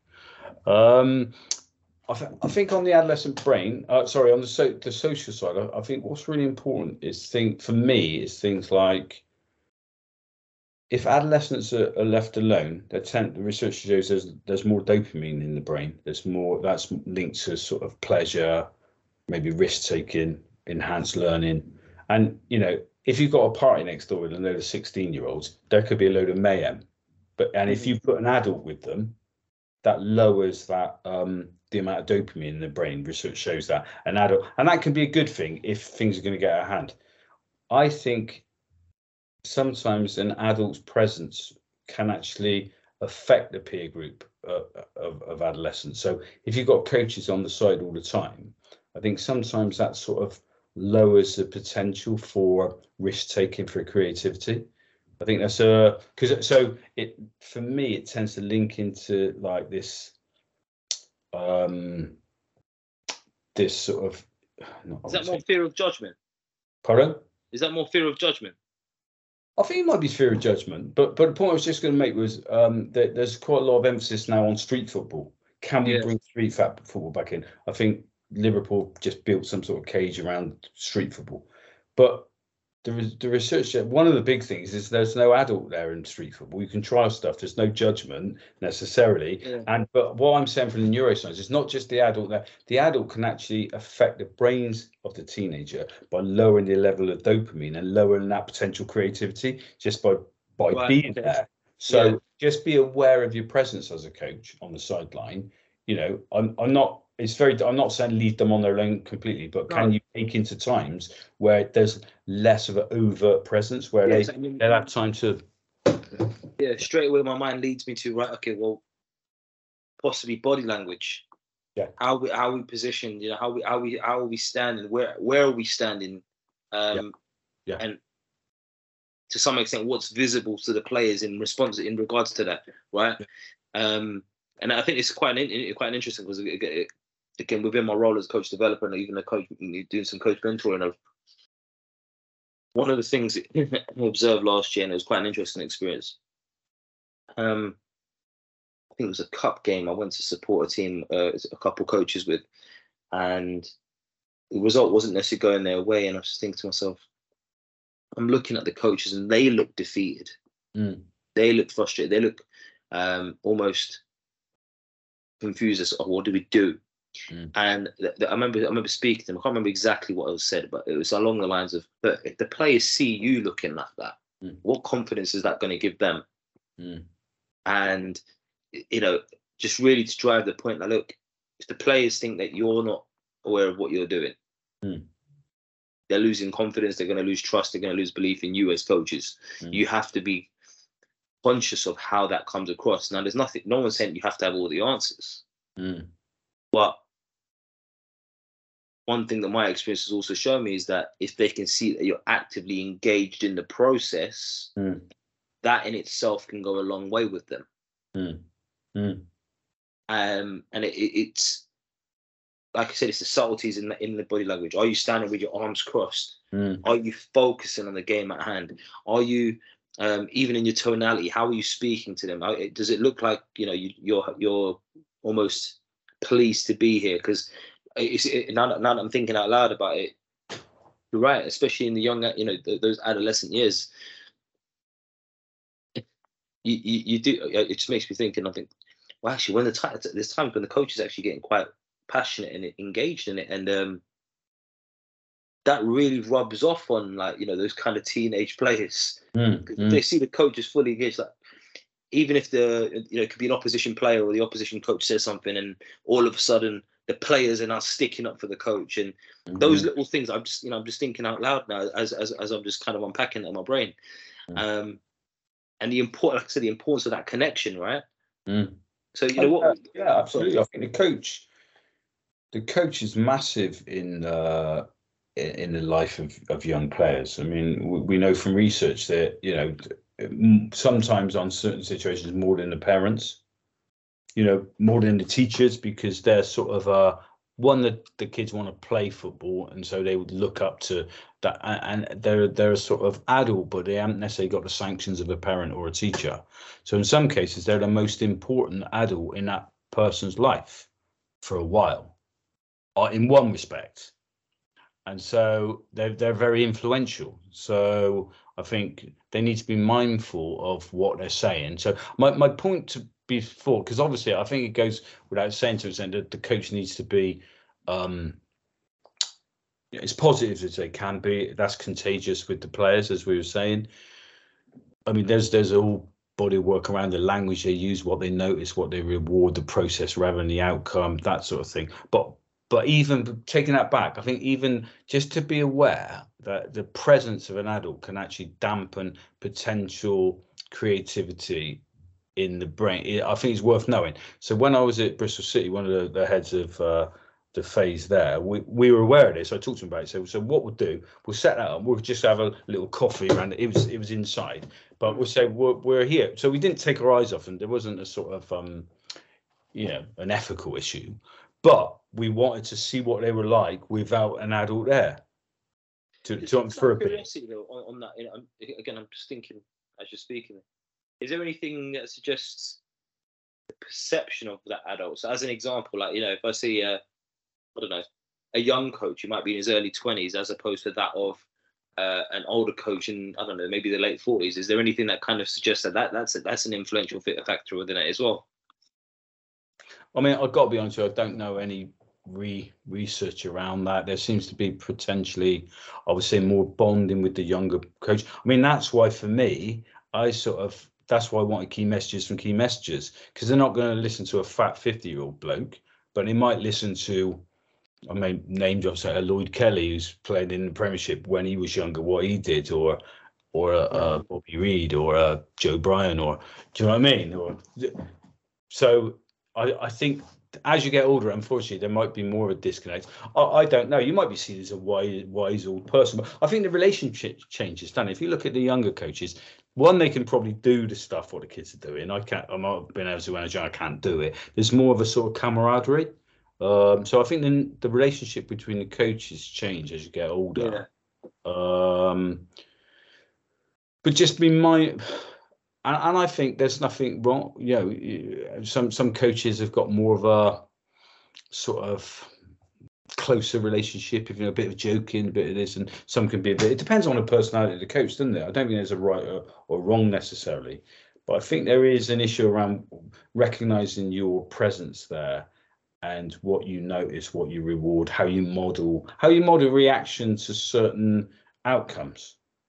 Um, I, th- I think on the adolescent brain, uh, sorry, on the so- the social side, I, I think what's really important is thing for me is things like, if adolescents are, are left alone, they tend, the research shows there's there's more dopamine in the brain. There's more, that's linked to sort of pleasure, maybe risk taking, enhanced learning. And, you know, if you've got a party next door with a load of sixteen year olds, there could be a load of mayhem. But and if you put an adult with them, that lowers that um the amount of dopamine in the brain. Research shows that an adult, and that can be a good thing if things are going to get out of hand. I think sometimes an adult's presence can actually affect the peer group uh, of, of adolescents. So if you've got coaches on the side all the time, I think sometimes that sort of lowers the potential for risk taking, for creativity. I think that's a because so it for me it tends to link into like this um this sort of is that more fear of judgment? Pardon? Is that more fear of judgment? I think it might be fear of judgment, but but the point I was just going to make was um that there's quite a lot of emphasis now on street football. Can we yes. bring street football back in? I think Liverpool just built some sort of cage around street football, but the the research, one of the big things is there's no adult there in street football. You can try stuff. There's no judgment necessarily. Yeah. And but what I'm saying from the neuroscience, it's not just the adult there. The adult can actually affect the brains of the teenager by lowering the level of dopamine and lowering that potential creativity just by by right. being okay. there. So yeah. just be aware of your presence as a coach on the sideline. You know, I'm I'm not. It's very. I'm not saying leave them on their own completely, but can no. you take into times where there's less of an overt presence, where yeah, they I mean, they'll have time to. Yeah, straight away my mind leads me to right. Okay, well, possibly body language. Yeah. How we how we position. You know, how we how we how are we standing? Where where are we standing? Um, yeah. yeah. And to some extent, what's visible to the players in response in regards to that, right? Yeah. Um, and I think it's quite an quite an interesting because. It, it, Again, within my role as coach developer and even a coach doing some coach mentoring, of one of the things I observed last year, and it was quite an interesting experience. Um, I think it was a cup game. I went to support a team, uh, a couple coaches with, and the result wasn't necessarily going their way. And I was just thinking to myself, I'm looking at the coaches, and they look defeated. Mm. They look frustrated. They look um, almost confused as to, oh, what do we do? Mm. And th- th- I remember, I remember speaking to them. I can't remember exactly what was said, but it was along the lines of, "But if the players see you looking like that, Mm. What confidence is that going to give them? Mm. And, you know, just really to drive the point that, look, if the players think that you're not aware of what you're doing, Mm. they're losing confidence, they're going to lose trust, they're going to lose belief in you as coaches. Mm. You have to be conscious of how that comes across. Now, there's nothing, no one's saying you have to have all the answers. Mm. But one thing that my experience has also shown me is that if they can see that you're actively engaged in the process, Mm. that in itself can go a long way with them. Mm. Mm. Um, and it, it, it's, like I said, it's the subtleties in the, in the body language. Are you standing with your arms crossed? Mm. Are you focusing on the game at hand? Are you, um, even in your tonality, how are you speaking to them? How, does it look like, you know, you, you're you're almost pleased to be here? Because it's it, now, that, now that I'm thinking out loud about it, you're right, especially in the young, you know, th- those adolescent years. You, you, you do, it just makes me think, and I think, well, actually, when the time, there's times when the coach is actually getting quite passionate and engaged in it, and um, that really rubs off on, like, you know, those kind of teenage players. Mm. If Mm. they see the coach is fully engaged, like, even if the, you know, it could be an opposition player or the opposition coach says something, and all of a sudden the players are now sticking up for the coach, and Mm. those little things, I'm just, you know, I'm just thinking out loud now as as, as I'm just kind of unpacking it in my brain. Mm. Um, and the important, like I said, the importance of that connection, right? Mm. So, you know what? Yeah, absolutely. I think the coach, the coach is massive in uh, in, in the life of, of young players. I mean, we, we know from research that, you know, m- sometimes on certain situations more than the parents, you know, more than the teachers, because they're sort of uh one that the kids want to play football, and so they would look up to that, and they're they're a sort of adult, but they haven't necessarily got the sanctions of a parent or a teacher. So in some cases, they're the most important adult in that person's life for a while, or in one respect, and so they're they're very influential. So I think they need to be mindful of what they're saying. So my my point to before, because obviously I think it goes without saying to extent that the coach needs to be um as positive as they can be. That's contagious with the players, as we were saying. I mean, there's there's all body work around the language they use, what they notice, what they reward, the process rather than the outcome, that sort of thing. But but even taking that back, I think even just to be aware that the presence of an adult can actually dampen potential creativity in the brain, I think it's worth knowing. So when I was at Bristol City, one of the, the heads of uh, the phase there, we, we were aware of this. So I talked to him about it. So, so what we'll do, we'll set that up. We'll just have a little coffee around it. It was it was inside, but we'll say we're, we're here. So we didn't take our eyes off, and there wasn't a sort of um, you know, an ethical issue, but we wanted to see what they were like without an adult there. To, Just to for a bit. curiosity though, on, on that, you know, I'm, again, I'm just thinking as you're speaking. Is there anything that suggests the perception of that adult? So, as an example, like, you know, if I see a, I don't know, a young coach who might be in his early twenties, as opposed to that of uh, an older coach in, I don't know, maybe the late forties. Is there anything that kind of suggests that, that that's a, that's an influential factor within it as well? I mean, I've got to be honest with you, I don't know any re research around that. There seems to be potentially, I would say, more bonding with the younger coach. I mean, that's why for me, I sort of, that's why I wanted key messages from key messages, because they're not going to listen to a fat fifty year old bloke, but they might listen to, I mean, name drop, say, a Lloyd Kelly who's played in the Premiership when he was younger, what he did, or or a, a Bobby Reid, or a Joe Bryan, or do you know what I mean? Or so I, I think as you get older, unfortunately, there might be more of a disconnect. I, I don't know. You might be seen as a wise, wise old person, but I think the relationship changes. Dan, if you look at the younger coaches, one, they can probably do the stuff what the kids are doing. I can't. I might have been able to manage. I can't do it. There's more of a sort of camaraderie. Um, so I think the the relationship between the coaches change as you get older. Yeah. Um, but just be my. And, and I think there's nothing wrong. You know, some some coaches have got more of a sort of closer relationship, if you know, a bit of joking, a bit of this, and some can be a bit. It depends on the personality of the coach, doesn't it? I don't think there's a right or, or wrong necessarily, but I think there is an issue around recognizing your presence there and what you notice, what you reward, how you model, how you model reaction to certain outcomes.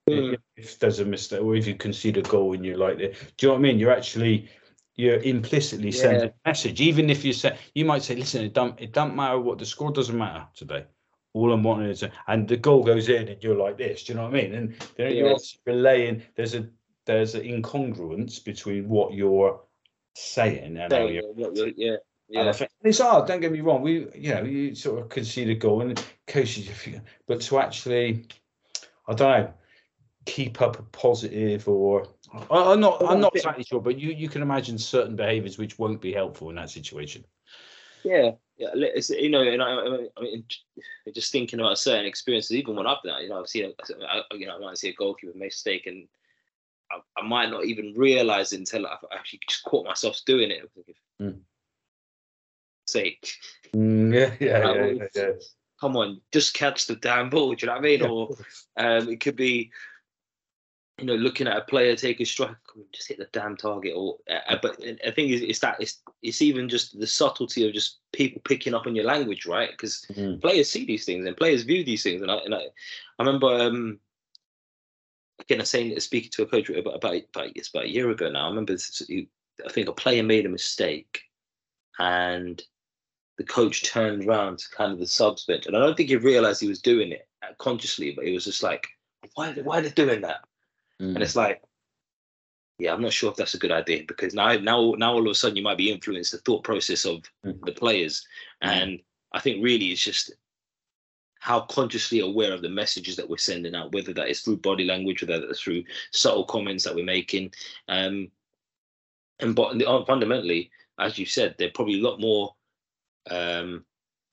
Mm. If there's a mistake, or if you concede a goal and you're like, do you know what I mean? You're actually, you're implicitly Yeah. sending a message. Even if you say, you might say, listen, it don't, it don't matter what the score doesn't matter today. All I'm wanting is, a, and the goal goes in, and you're like this. Do you know what I mean? And then you're Yeah. also relaying. There's a there's an incongruence between what you're saying and how Saying, you're. yeah, yeah, yeah. And I Yeah. think it's hard. Don't get me wrong. We, you know, you sort of concede a goal and coaches, but to actually, I don't know, keep up a positive, or I- I'm not, I'm not exactly sure, but you, you can imagine certain behaviours which won't be helpful in that situation. Yeah, yeah. It's, you know, and I, I mean, just thinking about certain experiences, even when I've done, you know, I've seen, a, you know, I might see a goalkeeper make a mistake, and I, I might not even realise until I've actually just caught myself doing it. Mm. Sake. Mm, yeah, yeah, Like, yeah, well, yeah, yeah. Come on, just catch the damn ball. Do you know what I mean? Yeah, Or um, it could be, you know, looking at a player take a strike, just hit the damn target. Or, uh, but I think it's, it's that it's it's even just the subtlety of just people picking up on your language, right? Because Mm. players see these things and players view these things. And I and I, I remember um, again, I saying speaking to a coach about about about, it's about a year ago now. I remember I think a player made a mistake, and the coach turned around to kind of the subs bench, and I don't think he realized he was doing it consciously, but he was just like, "Why? Why are they doing that?" Mm. And it's like, yeah, I'm not sure if that's a good idea, because now, now, now, all of a sudden, you might be influenced the thought process of Mm. the players, Mm. and I think really it's just how consciously aware of the messages that we're sending out, whether that is through body language, whether that's through subtle comments that we're making, um, and but fundamentally, as you said, they're probably a lot more. Um,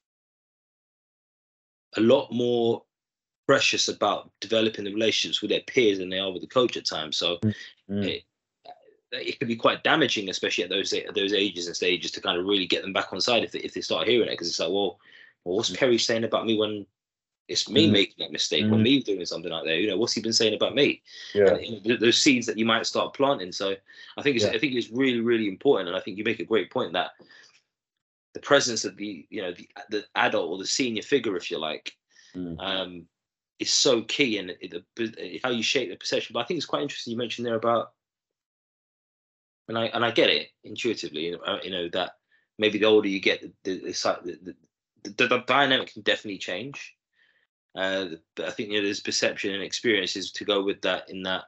a lot more precious about developing the relationships with their peers than they are with the coach at times. So Mm. it, it can be quite damaging, especially at those at those ages and stages, to kind of really get them back on side if they, if they start hearing it, because it's like, well, well, what's Perry saying about me when it's me Mm. making that mistake, Mm. or me doing something like that? You know, what's he been saying about me? Yeah. And, you know, those seeds that you might start planting. So I think it's, Yeah. I think it's really, really important, and I think you make a great point that the presence of the, you know, the the adult or the senior figure, if you like, Mm. um, is so key in it, it, how you shape the perception. But I think it's quite interesting you mentioned there about, and I and I get it intuitively, you know, you know that maybe the older you get, the the, the, the, the, the dynamic can definitely change. Uh, but I think, you know, there's perception and experiences to go with that. In that,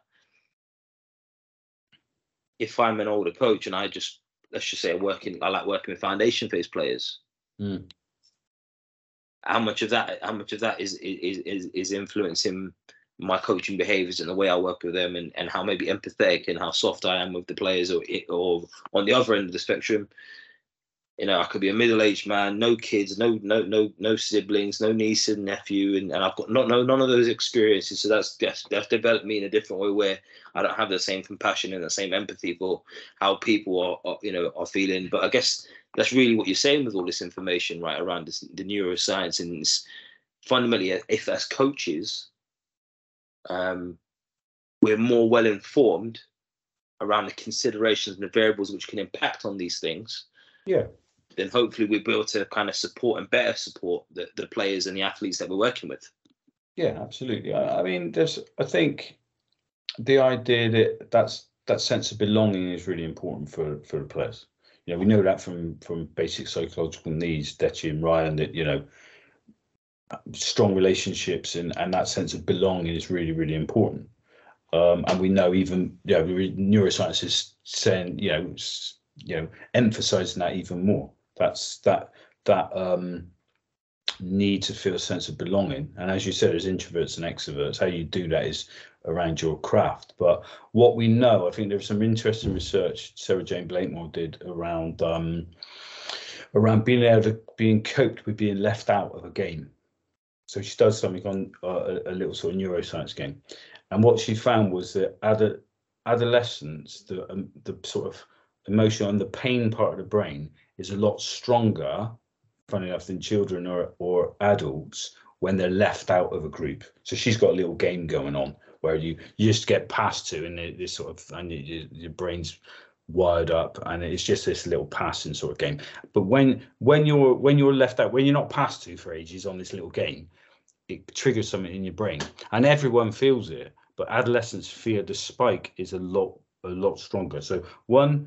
if I'm an older coach and I just, let's just say, I'm working, I like working with foundation phase players. Mm. How much of that? How much of that is is is, is influencing my coaching behaviors and the way I work with them, and, and how maybe empathetic and how soft I am with the players, or or on the other end of the spectrum, you know, I could be a middle-aged man, no kids, no no no no siblings, no niece and nephew, and, and I've got not no none of those experiences. So that's, that's that's developed me in a different way, where I don't have the same compassion and the same empathy for how people are, are you know are feeling. But I guess that's really what you're saying with all this information, right, around this, the neuroscience, and it's fundamentally, if as coaches, um, we're more well informed around the considerations and the variables which can impact on these things. Yeah. Then hopefully we'll be able to kind of support and better support the, the players and the athletes that we're working with. Yeah, absolutely. I, I mean, there's, I think the idea that that's, that sense of belonging is really important for, for the players. You know, we know that from, from basic psychological needs, Deci and Ryan, that, you know, strong relationships and, and that sense of belonging is really, really important. Um, and we know even, you know, neuroscience is saying, you know, you know, emphasizing that even more. That's that, that um, need to feel a sense of belonging. And as you said, as introverts and extroverts, how you do that is around your craft. But what we know, I think there's some interesting research Sarah Jane Blakemore did around um, around being able to being coped with being left out of a game. So she does something on uh, a, a little sort of neuroscience game, and what she found was that ad- adolescents, the um, the sort of emotion and the pain part of the brain is a lot stronger, funny enough, than children or or adults when they're left out of a group. So she's got a little game going on where you, you just get passed to, and this sort of, and you, your brain's wired up, and it's just this little passing sort of game. But when when you're when you're left out, when you're not passed to for ages on this little game, it triggers something in your brain, and everyone feels it. but adolescents fear the spike is a lot a lot stronger. So one,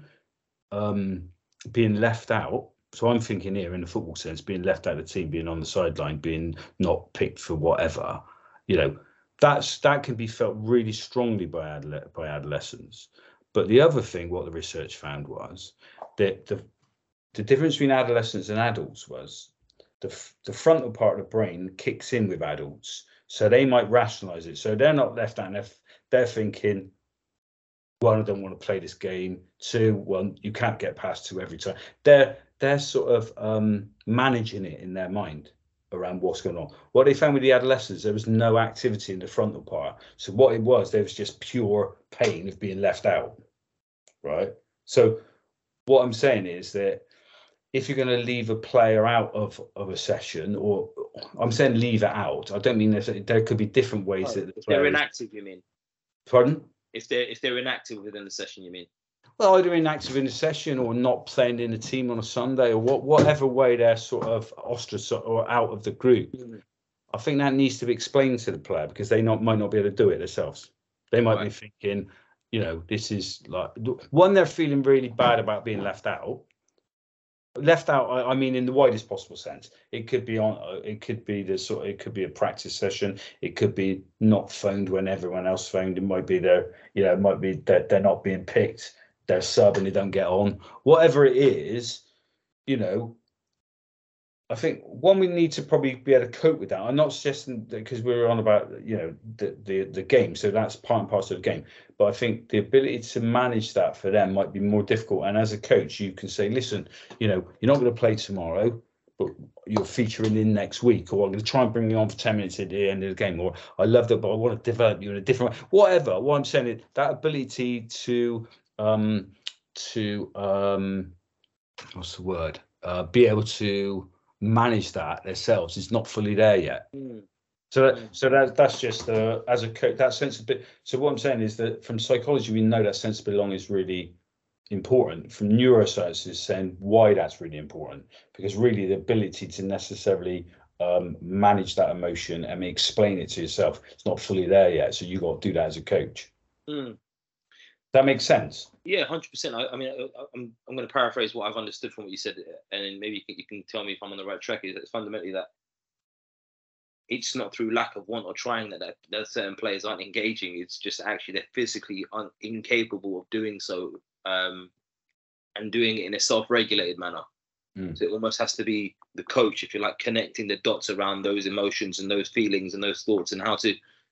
um, being left out. So I'm thinking here in the football sense, being left out of the team, being on the sideline, being not picked for whatever, you know, that's that can be felt really strongly by adole- by adolescents. But the other thing, what the research found was that the the difference between adolescents and adults was the the frontal part of the brain kicks in with adults, so they might rationalize it. So they're not left out, and they're, they're thinking, one, I don't want to play this game. Two, well, you can't get past two every time. They're they're sort of um, managing it in their mind around what's going on. What they found with the adolescents, there was no activity in the frontal part. So what it was, there was just pure pain of being left out, right? So what I'm saying is that if you're going to leave a player out of, of a session, or I'm saying leave it out, I don't mean there's, there could be different ways Oh, that the if they're players- inactive, you mean? Pardon? If they're if they're inactive within the session, you mean? Well, either inactive in the session or not playing in the team on a Sunday, or what, whatever way they're sort of ostracized or out of the group. Mm. I think that needs to be explained to the player, because they not might not be able to do it themselves. They might Right. be thinking, you know, this is like, one, they're feeling really bad about being left out. Left out, I, I mean, in the widest possible sense. It could be on. It could be the sort. It could be a practice session. It could be not phoned when everyone else phoned. It might be they're, you know, it might be that they're not being picked. They're sub and they don't get on. Whatever it is, you know. I think one, we need to probably be able to cope with that. I'm not suggesting that, because we were on about, you know, the, the the game, so that's part and parcel of the game. But I think the ability to manage that for them might be more difficult. And as a coach, you can say, listen, you know, you're not going to play tomorrow, but you're featuring in next week, or I'm going to try and bring you on for ten minutes at the end of the game, or I love that, but I want to develop you in a different way. Whatever. What I'm saying is that ability to um to um what's the word? Uh, be able to manage that themselves is not fully there yet. Mm. So that, so that that's just uh, as a coach, that sense of bit. So what I'm saying is that from psychology, we know that sense of belonging is really important. From neuroscience is saying why that's really important, because really the ability to necessarily um, manage that emotion and explain it to yourself, it's not fully there yet. So you got to do that as a coach. Mm. That makes sense. Yeah, one hundred percent. I, I mean, I, I'm I'm going to paraphrase what I've understood from what you said, and maybe you can, you can tell me if I'm on the right track. Is that it's fundamentally that it's not through lack of want or trying that, that that certain players aren't engaging. It's just actually they're physically un, incapable of doing so, um, and doing it in a self-regulated manner. Mm. So it almost has to be the coach, if you like, connecting the dots around those emotions and those feelings and those thoughts, and how to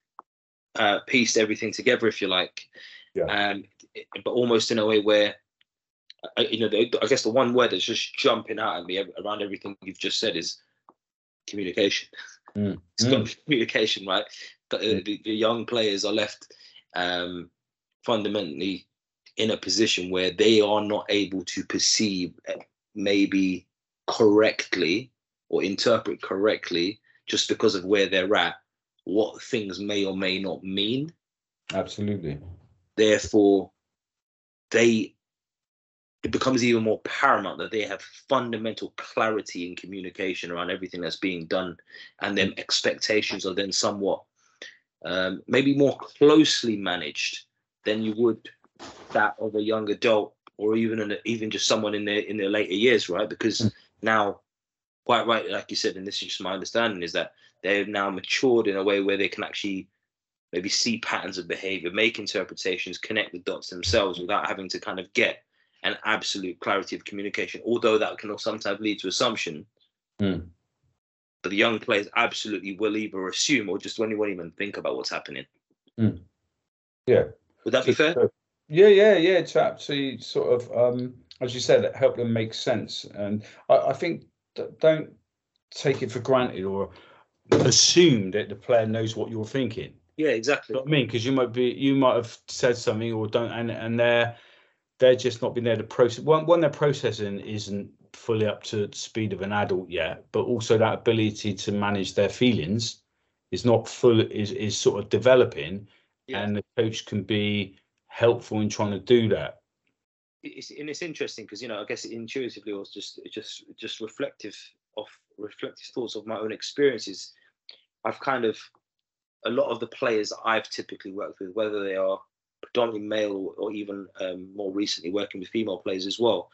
uh, piece everything together, if you like. Yeah. Um, but almost in a way where, uh, you know, the, I guess the one word that's just jumping out at me around everything you've just said is communication. Mm. It's got to be communication, right? The, Mm. the, the young players are left um, fundamentally in a position where they are not able to perceive maybe correctly or interpret correctly, just because of where they're at, what things may or may not mean. Absolutely. Therefore, they it becomes even more paramount that they have fundamental clarity in communication around everything that's being done, and then expectations are then somewhat um, maybe more closely managed than you would that of a young adult, or even in a, even just someone in their in their later years, right? Because Mm. now, quite right, like you said, and this is just my understanding, is that they're now matured in a way where they can actually maybe see patterns of behavior, make interpretations, connect the dots themselves without having to kind of get an absolute clarity of communication, although that can sometimes lead to assumption. Mm. But the young players absolutely will either assume or just won't even think about what's happening. Mm. Yeah. Would that be So- fair? so- Yeah, yeah, yeah. To actually sort of, um, as you said, help them make sense. And I, I think that don't take it for granted or assume that the player knows what you're thinking. Yeah, You exactly. know what I mean? Because you might be, you might have said something or don't, and and they're they're just not been there to process. One, one, their processing isn't fully up to the speed of an adult yet, but also that ability to manage their feelings is not full, is is sort of developing, Yeah. and the coach can be helpful in trying to do that. It's, and it's interesting because, you know, I guess intuitively or just just just reflective of reflective thoughts of my own experiences. I've kind of a lot of the players I've typically worked with, whether they are predominantly male or, or even um, more recently working with female players as well,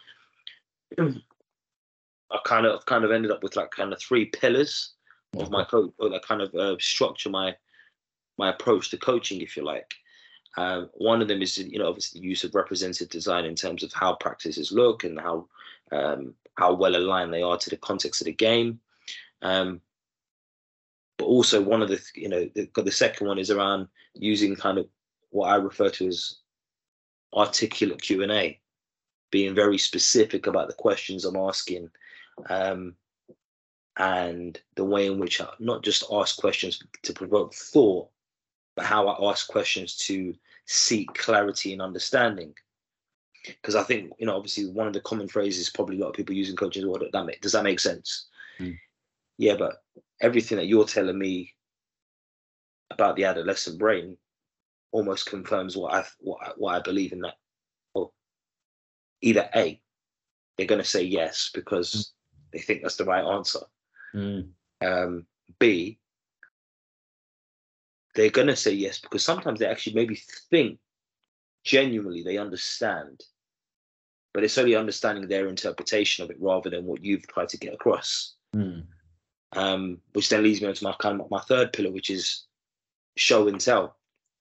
I kind of kind of ended up with like kind of three pillars of my coach, or that kind of uh, structure my my approach to coaching, if you like. Um, one of them is, you know, obviously the use of representative design in terms of how practices look and how um, how well aligned they are to the context of the game. Um, but also one of the, you know, the, the second one is around using kind of what I refer to as articulate Q and A, being very specific about the questions I'm asking, um, and the way in which I not just ask questions to provoke thought, but how I ask questions to seek clarity and understanding. Because I think, you know, obviously one of the common phrases probably a lot of people using coaching is, well, that make, does that make sense? Mm. Yeah, but everything that you're telling me about the adolescent brain almost confirms what I what I, what I believe in that. Well, either A, they're going to say yes because mm. they think that's the right answer. Mm. Um, B, they're going to say yes because sometimes they actually maybe think genuinely they understand, but it's only understanding their interpretation of it rather than what you've tried to get across. Mm. Um, which then leads me on to my kind of my third pillar, which is show and tell.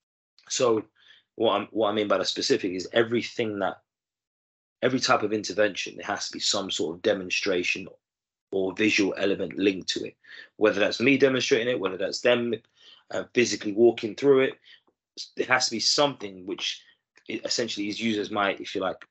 So what I'm what I mean by that specific is everything that every type of intervention, there has to be some sort of demonstration or visual element linked to it, whether that's me demonstrating it, whether that's them uh, physically walking through it. There has to be something which essentially is used as my, if you like,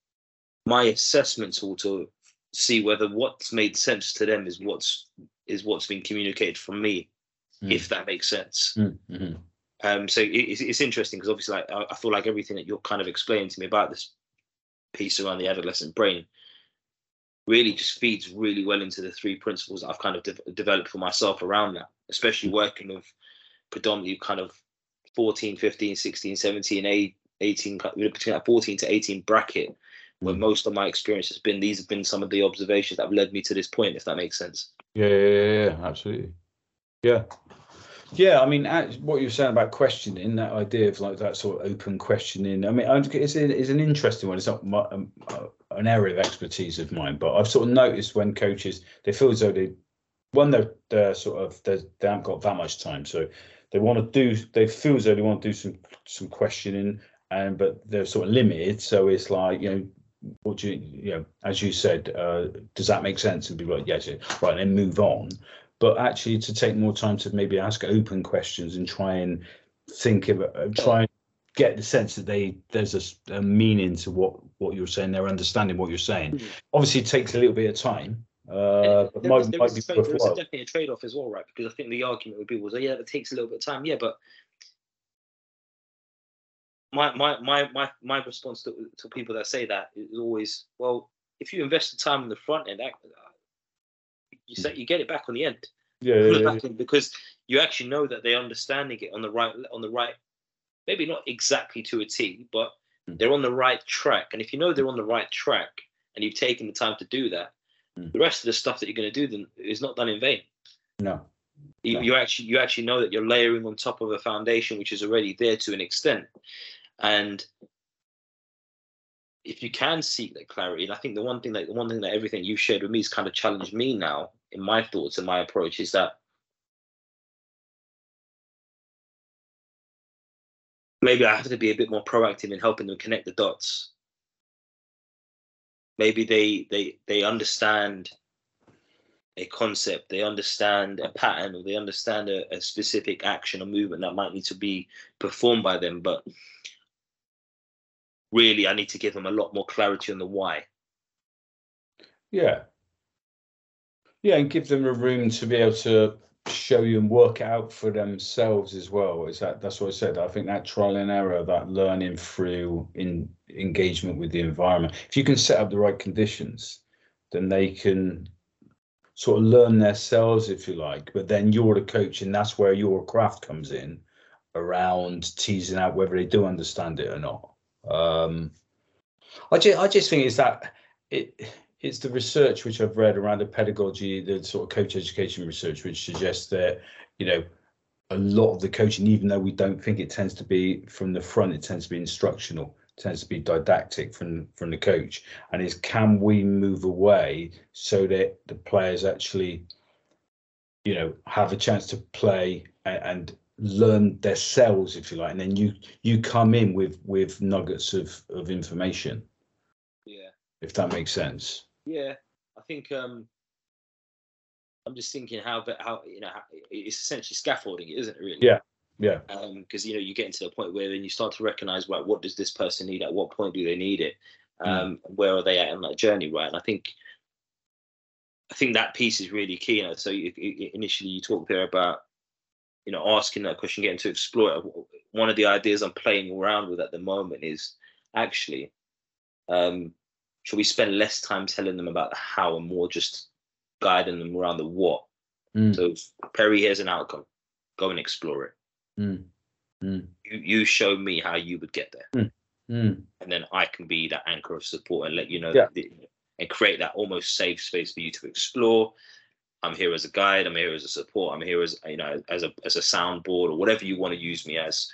my assessment tool to see whether what's made sense to them is what's is what's been communicated from me, mm. if that makes sense. Mm-hmm. Um, so it, it's, it's interesting because obviously, like, I, I feel like everything that you're kind of explaining to me about this piece around the adolescent brain really just feeds really well into the three principles that I've kind of de- developed for myself around that, especially working with predominantly kind of fourteen, fifteen, sixteen, seventeen, eighteen, between that fourteen to eighteen bracket, where mm. most of my experience has been, these have been some of the observations that have led me to this point, if that makes sense. Yeah, yeah, yeah, yeah, absolutely. Yeah. Yeah, I mean, what you're saying about questioning, that idea of like that sort of open questioning, I mean, it's, it's an interesting one. It's not my, um, an area of expertise of mine, but I've sort of noticed when coaches, they feel as though they, when they're, they're sort of, they're, they haven't got that much time, so they want to do, they feel as though they want to do some some questioning, and but they're sort of limited. So it's like, you know, what do you, you know, as you said, uh, does that make sense? And be like, yes, right, and then move on. But actually, to take more time to maybe ask open questions and try and think of, uh, try and get the sense that they there's a, a meaning to what what you're saying. They're understanding what you're saying. Mm-hmm. Obviously, it takes a little bit of time. Uh, but there, might, there, might is, be there is definitely a trade-off as well, right? Because I think the argument would be, well, yeah, it takes a little bit of time, yeah, but my my my my my response to, to people that say that is always, well, if you invest the time in the front end, you say you get it back on the end. Yeah, yeah, yeah, yeah. Because you actually know that they're understanding it on the right on the right, maybe not exactly to a T, but mm. they're on the right track. And if you know they're on the right track and you've taken the time to do that, mm. the rest of the stuff that you're going to do then is not done in vain. No. You, no. you actually you actually know that you're layering on top of a foundation which is already there to an extent. And if you can seek that clarity, and I think the one thing that the one thing that everything you've shared with me has kind of challenged me now in my thoughts and my approach is that maybe I have to be a bit more proactive in helping them connect the dots. Maybe they they they understand a concept, they understand a pattern, or they understand a, a specific action or movement that might need to be performed by them, but really I need to give them a lot more clarity on the why. Yeah. Yeah, and give them a room to be able to show you and work out for themselves as well. Is that that's what I said. I think that trial and error, that learning through in engagement with the environment. If you can set up the right conditions, then they can sort of learn themselves, if you like. But then you're the coach, and that's where your craft comes in, around teasing out whether they do understand it or not. Um, I just I just think it's that it. It's the research which I've read around the pedagogy, the sort of coach education research, which suggests that, you know, a lot of the coaching, even though we don't think it tends to be from the front, it tends to be instructional, tends to be didactic from from the coach, and is can we move away so that the players actually, you know, have a chance to play and, and learn themselves, if you like, and then you you come in with with nuggets of of information. Yeah, if that makes sense. Yeah, I think um, I'm just thinking how how you know how, it's essentially scaffolding, isn't it? Really. Yeah. Yeah. Because um, you know you get into the point where then you start to recognize, right, what does this person need? At what point do they need it? Um, mm. Where are they at on that journey, right? And I think I think that piece is really key. You know, so you, you, initially you talked there about, you know, asking that question, getting to explore it. One of the ideas I'm playing around with at the moment is actually, um, should we spend less time telling them about the how and more just guiding them around the what? Mm. So, Perry, here's an outcome. Go and explore it. Mm. Mm. You, you show me how you would get there. Mm. Mm. And then I can be that anchor of support and let you know, yeah. that, and create that almost safe space for you to explore. I'm here as a guide. I'm here as a support. I'm here as, you know, as a as a soundboard or whatever you want to use me as.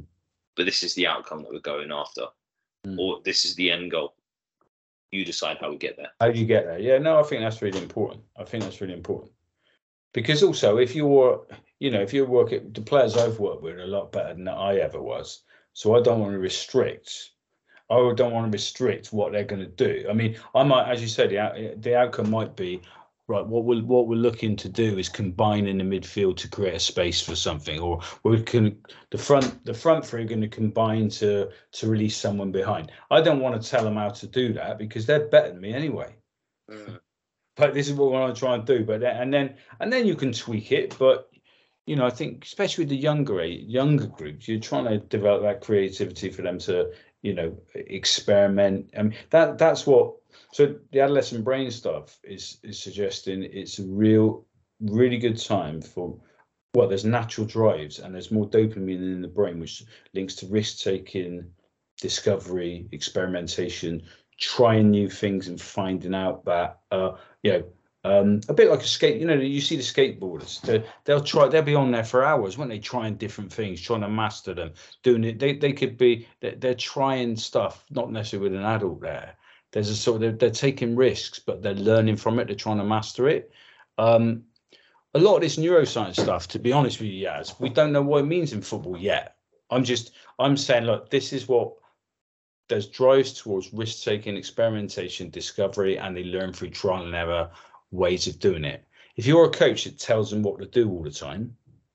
But this is the outcome that we're going after, mm. or this is the end goal. You decide how we get there. How you get there? Yeah, no, I think that's really important. I think that's really important because also if you're, you know, if you're working, the players I've worked with are a lot better than I ever was. So I don't want to restrict. I don't want to restrict what they're going to do. I mean, I might, as you said, the the outcome might be. Right, what we're what we're looking to do is combine in the midfield to create a space for something, or we can the front the front three are going to combine to to release someone behind. I don't want to tell them how to do that because they're better than me anyway. Mm. But this is what we want to try and do. But and then and then you can tweak it. But you know, I think especially with the younger younger groups, you're trying to develop that creativity for them to, you know, experiment. I mean, that that's what. So the adolescent brain stuff is is suggesting it's a real, really good time for, well, there's natural drives and there's more dopamine in the brain, which links to risk-taking, discovery, experimentation, trying new things and finding out that, uh, you know, um, a bit like a skate, you know, you see the skateboarders, they, they'll try, they'll be on there for hours, won't they, trying different things, trying to master them, doing it. They, they could be, they're, they're trying stuff, not necessarily with an adult there. There's a sort of they're, they're taking risks, but they're learning from it. They're trying to master it. Um, a lot of this neuroscience stuff, to be honest with you, Yaz, we don't know what it means in football yet. I'm just I'm saying, look, this is what there's drives towards risk-taking, experimentation, discovery, and they learn through trial and error ways of doing it. If you're a coach that tells them what to do all the time,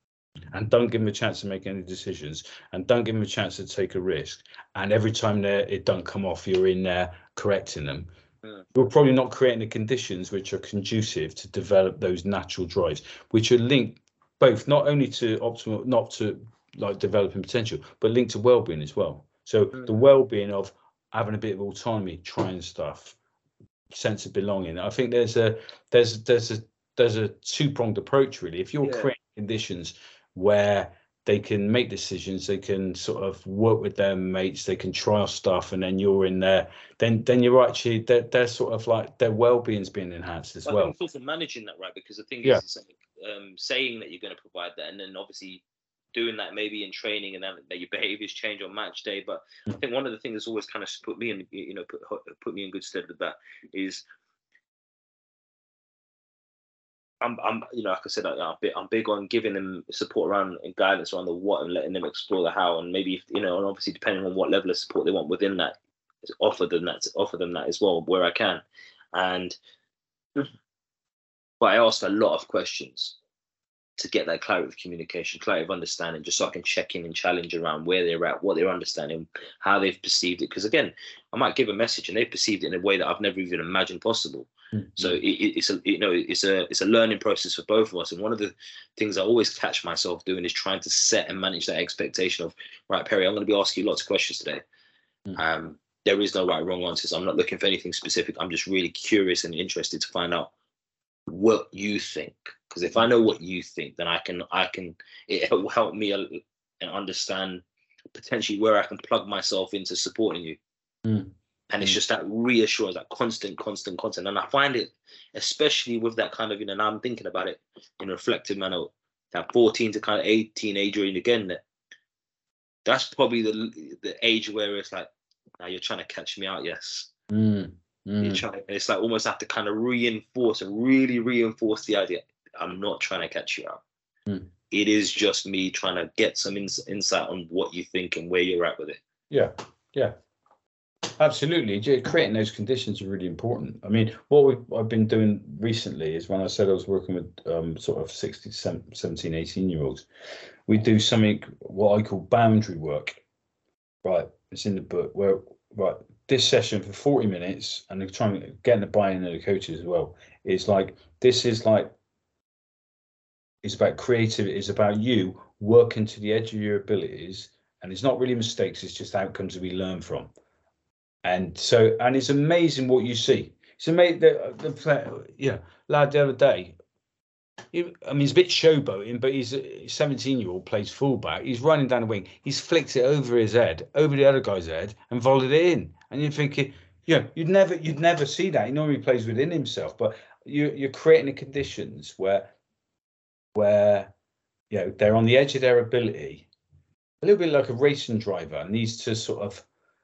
and don't give them a chance to make any decisions, and don't give them a chance to take a risk, and every time they it don't come off, you're in there correcting them, yeah. You're probably not creating the conditions which are conducive to develop those natural drives, which are linked both not only to optimal, not to like developing potential, but linked to well-being as well. So yeah. The well-being of having a bit of autonomy, trying stuff, sense of belonging. I think there's a there's there's a there's a two-pronged approach really. If you're yeah. creating conditions where they can make decisions, they can sort of work with their mates, they can trial stuff, and then you're in there, then then you're actually, they're, they're sort of like, their well-being's being enhanced as I well. I think it's also managing that, right? Because the thing yeah. is, is um, saying that you're going to provide that, and then obviously doing that maybe in training, and then that your behaviours change on match day. But mm. I think one of the things that's always kind of put me in, you know, put, put me in good stead with that is, I'm, I'm, you know, like I said, I, I'm, big, I'm big on giving them support around and guidance around the what and letting them explore the how, and maybe, you know, and obviously depending on what level of support they want within that, offer them that, offer them that as well where I can, and but I ask a lot of questions to get that clarity of communication, clarity of understanding, just so I can check in and challenge around where they're at, what they're understanding, how they've perceived it. Because again, I might give a message and they've perceived it in a way that I've never even imagined possible. Mm-hmm. So it, it's a, you know, it's a, it's a learning process for both of us. And one of the things I always catch myself doing is trying to set and manage that expectation of, right, Perry, I'm going to be asking you lots of questions today. Mm-hmm. Um, there is no right or wrong answers. I'm not looking for anything specific. I'm just really curious and interested to find out what you think, because if I know what you think, then I can I can it will help me and understand potentially where I can plug myself into supporting you. Mm. And it's just that reassurance, that constant, constant, constant. And I find it, especially with that kind of, you know, now I'm thinking about it in a reflective manner, that fourteen to kind of eighteen age range again, that that's probably the the age where it's like, now you're trying to catch me out, yes. Mm, mm. You're trying to, it's like almost have to kind of reinforce and really reinforce the idea. I'm not trying to catch you out. Mm. It is just me trying to get some ins- insight on what you think and where you're at with it. Yeah, yeah, absolutely. Creating those conditions are really important. I mean, what we've, I've been doing recently is when I said I was working with um, sort of sixteen, seventeen, eighteen year olds, we do something what I call boundary work. Right, it's in the book where, right, this session for forty minutes, and they're trying to get the buy-in of the coaches as well. It's like, this is like, it's about creativity, it's about you working to the edge of your abilities, and it's not really mistakes, it's just outcomes that we learn from. And so, and it's amazing what you see. It's amazing. The, the yeah, lad the other day, he, I mean, he's a bit showboating, but he's a seventeen-year-old, plays fullback. He's running down the wing. He's flicked it over his head, over the other guy's head, and volleyed it in. And you're thinking, yeah, you'd never, you'd never see that. He normally plays within himself, but you, you're creating the conditions where, where, you know, they're on the edge of their ability, a little bit like a racing driver needs to sort of,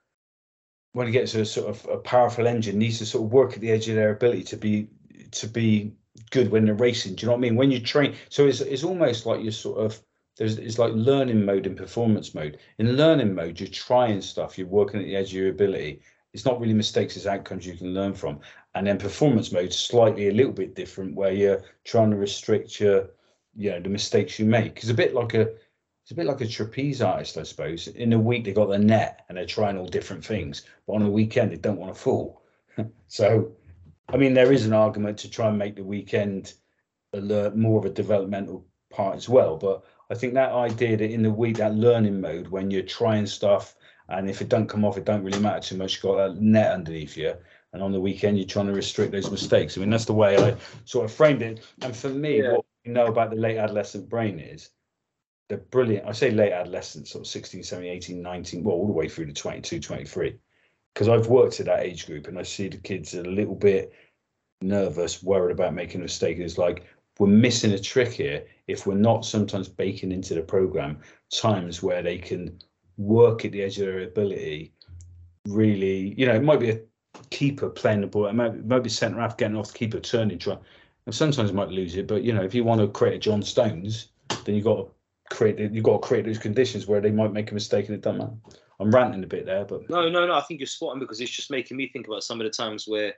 when he gets a sort of a powerful engine, needs to sort of work at the edge of their ability to be to be good when they're racing. Do you know what I mean? When you train, so it's it's almost like you're sort of, there's it's like learning mode and performance mode. In learning mode, you're trying stuff, you're working at the edge of your ability. It's not really mistakes, it's outcomes you can learn from. And then performance mode, slightly a little bit different, where you're trying to restrict your, you know, the mistakes you make. It's a bit like a It's a bit like a trapeze artist, I suppose. In a week, they got the net and they're trying all different things. But on a weekend, they don't want to fall. So, I mean, there is an argument to try and make the weekend alert more of a developmental part as well. But I think that idea that in the week, that learning mode, when you're trying stuff, and if it don't come off, it don't really matter too much. You've got a net underneath you. And on the weekend, you're trying to restrict those mistakes. I mean, that's the way I sort of framed it. And for me, yeah. What we know about the late adolescent brain is, they're brilliant. I say late adolescence, sort of sixteen, seventeen, eighteen, nineteen, well, all the way through to twenty-two, twenty-three. Because I've worked at that age group and I see the kids a little bit nervous, worried about making a mistake. It's like, we're missing a trick here if we're not sometimes baking into the program times where they can work at the edge of their ability. Really, you know, it might be a keeper playing the ball. It might, it might be centre half getting off the keeper, turning, trying. And sometimes you might lose it, but, you know, if you want to create a John Stones, then you've got to create you've got to create those conditions where they might make a mistake and it doesn't matter. I'm ranting a bit there, but no, no, no. I think you're spot on, because it's just making me think about some of the times where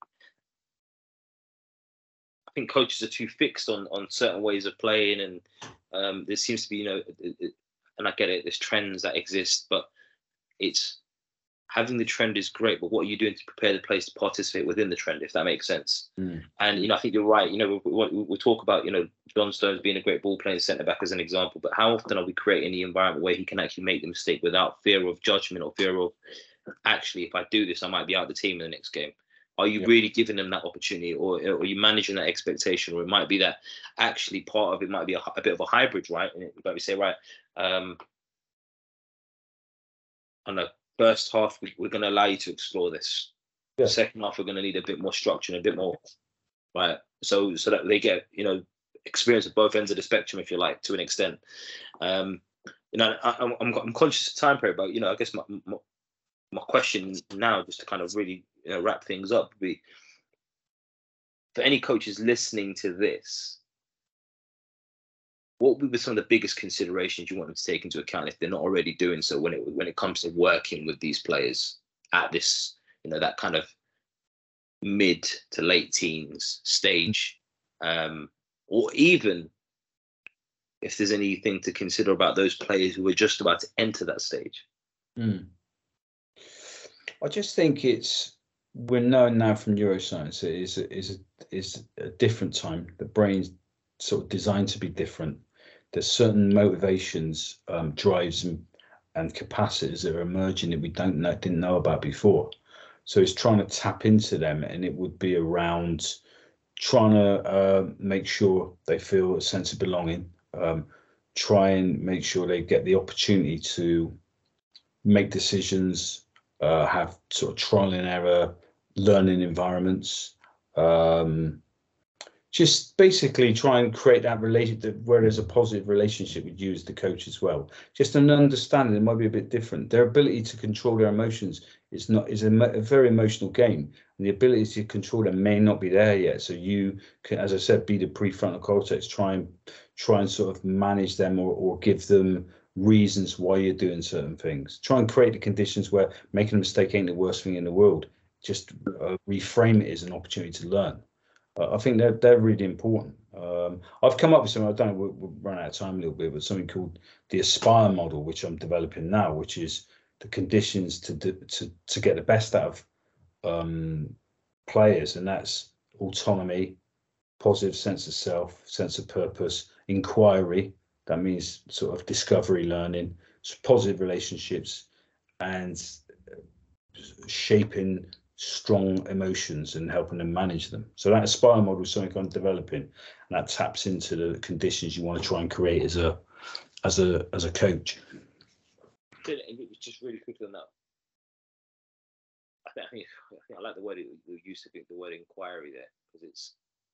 I think coaches are too fixed on on certain ways of playing, and um, there seems to be, you know, it, it, and I get it, there's trends that exist, but it's having the trend is great, but what are you doing to prepare the players to participate within the trend, if that makes sense? Mm. And, you know, I think you're right. You know, we, we, we talk about, you know, John Stones being a great ball playing centre back as an example, but how often are we creating the environment where he can actually make the mistake without fear of judgment or fear of, actually, if I do this, I might be out of the team in the next game? Are you yeah. really giving them that opportunity, or, or are you managing that expectation? Or it might be that actually part of it might be a, a bit of a hybrid, right? And it, we say, right, um, I don't know, first half, we, we're going to allow you to explore this. Yeah. Second half, we're going to need a bit more structure and a bit more, right? So, so that they get, you know, experience at both ends of the spectrum, if you like, to an extent. Um, you know, I, I'm, I'm I'm conscious of time period, but, you know, I guess my, my my question now, just to kind of really, you know, wrap things up, would be for any coaches listening to this, what would be some of the biggest considerations you want them to take into account if they're not already doing so when it when it comes to working with these players at this, you know, that kind of mid to late teens stage, um, or even if there's anything to consider about those players who are just about to enter that stage? Mm. I just think it's, we're knowing now from neuroscience, it is is is a different time. The brain's sort of designed to be different. There's certain motivations, um, drives, and, and capacities that are emerging that we don't know, didn't know about before. So it's trying to tap into them, and it would be around trying to uh, make sure they feel a sense of belonging. Um, try and make sure they get the opportunity to make decisions, uh, have sort of trial and error learning environments. Um, just basically try and create that relationship where there's a positive relationship with you as the coach as well. Just an understanding, it might be a bit different. Their ability to control their emotions is not is a, a very emotional game, and the ability to control them may not be there yet. So you can, as I said, be the prefrontal cortex. Try and try and sort of manage them, or, or give them reasons why you're doing certain things. Try and create the conditions where making a mistake ain't the worst thing in the world. Just uh, reframe it as an opportunity to learn. Uh, I think they're they're really important. Um, I've come up with something. I don't know. We'll, we'll run out of time a little bit, but something called the Aspire model, which I'm developing now, which is the conditions to do, to to get the best out of um, players, and that's autonomy, positive sense of self, sense of purpose, inquiry. That means sort of discovery, learning, positive relationships, and shaping strong emotions and helping them manage them. So that Aspire model is something I'm developing, and that taps into the conditions you want to try and create as a as a as a coach. Just really quickly on that, I think I, think, I, think I like the word you used to think the word inquiry there, because it's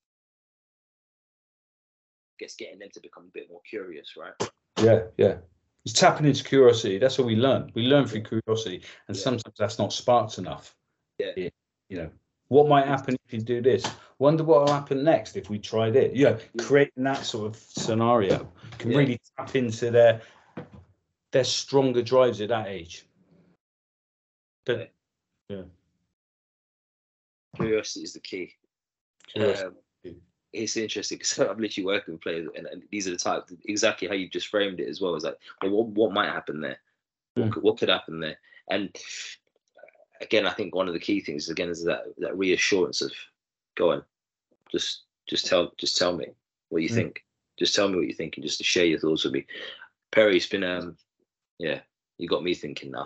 I guess getting them to become a bit more curious, right? Yeah, yeah. It's tapping into curiosity. That's what we learn. We learn through curiosity, and yeah. sometimes that's not sparked enough. Yeah. It, you know, what might happen if you do this? Wonder what will happen next if we tried it. You know, creating that sort of scenario can yeah. really tap into their their stronger drives at that age. But yeah, curiosity is the key. Um, it's interesting because I'm literally working with players, and, and these are the type exactly how you just framed it as well. It's like, well, what what might happen there? What mm. could, what could happen there? And again, I think one of the key things again is that that reassurance of, go on, just just tell just tell me what you mm. think. Just tell me what you think, and just to share your thoughts with me. Perry, it's been um, yeah, you got me thinking now.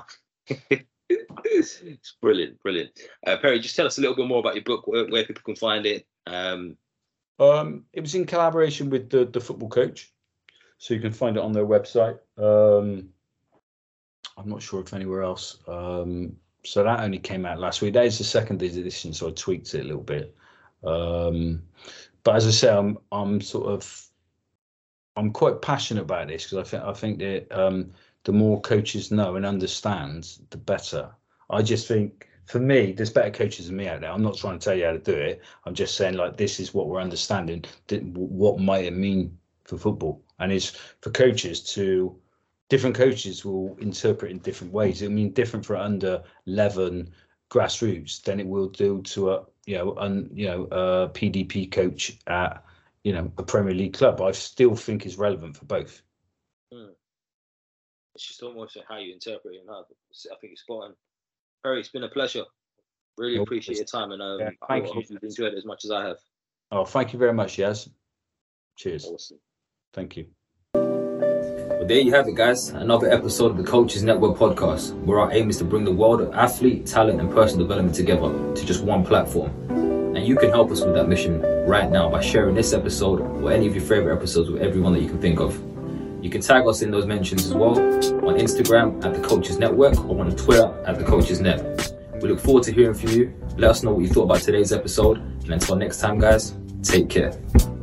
It's brilliant, brilliant. Uh, Perry, just tell us a little bit more about your book, where, where people can find it. Um, um, it was in collaboration with the the Football Coach, so you can find it on their website. Um, I'm not sure if anywhere else. Um, so that only came out last week. That is the second edition, so I tweaked it a little bit. Um, but as I say, I'm I'm sort of I'm quite passionate about this, because I think I think that um, the more coaches know and understand, the better. I just think, for me, there's better coaches than me out there. I'm not trying to tell you how to do it. I'm just saying, like, this is what we're understanding. What might it mean for football? And it's for coaches to, different coaches will interpret in different ways. It'll mean different for under eleven grassroots than it will do to a, you know, un, you know, a P D P coach at, you know, a Premier League club. I still think is relevant for both. Hmm. It's just almost how you interpret it. And how, I think it's spot on. Perry, it's been a pleasure. Really appreciate your time, and um, yeah, I, I hope you've enjoyed it as much as I have. Oh, thank you very much, Yaz. Cheers. Awesome. Thank you. Well, there you have it, guys. Another episode of the Coaches Network podcast, where our aim is to bring the world of athlete, talent, and personal development together to just one platform. And you can help us with that mission right now by sharing this episode or any of your favorite episodes with everyone that you can think of. You can tag us in those mentions as well on Instagram at the Coaches Network or on Twitter at the Coaches Net. We look forward to hearing from you. Let us know what you thought about today's episode. And until next time, guys, take care.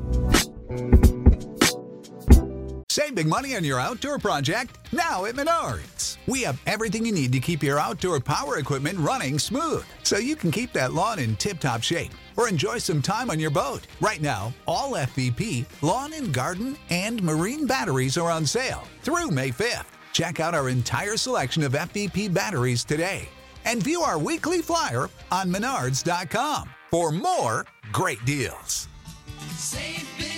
Save big money on your outdoor project now at Menards. We have everything you need to keep your outdoor power equipment running smooth, so you can keep that lawn in tip-top shape or enjoy some time on your boat. Right now, all F V P, lawn and garden, and marine batteries are on sale through May fifth. Check out our entire selection of F V P batteries today and view our weekly flyer on menards dot com for more great deals. Save big.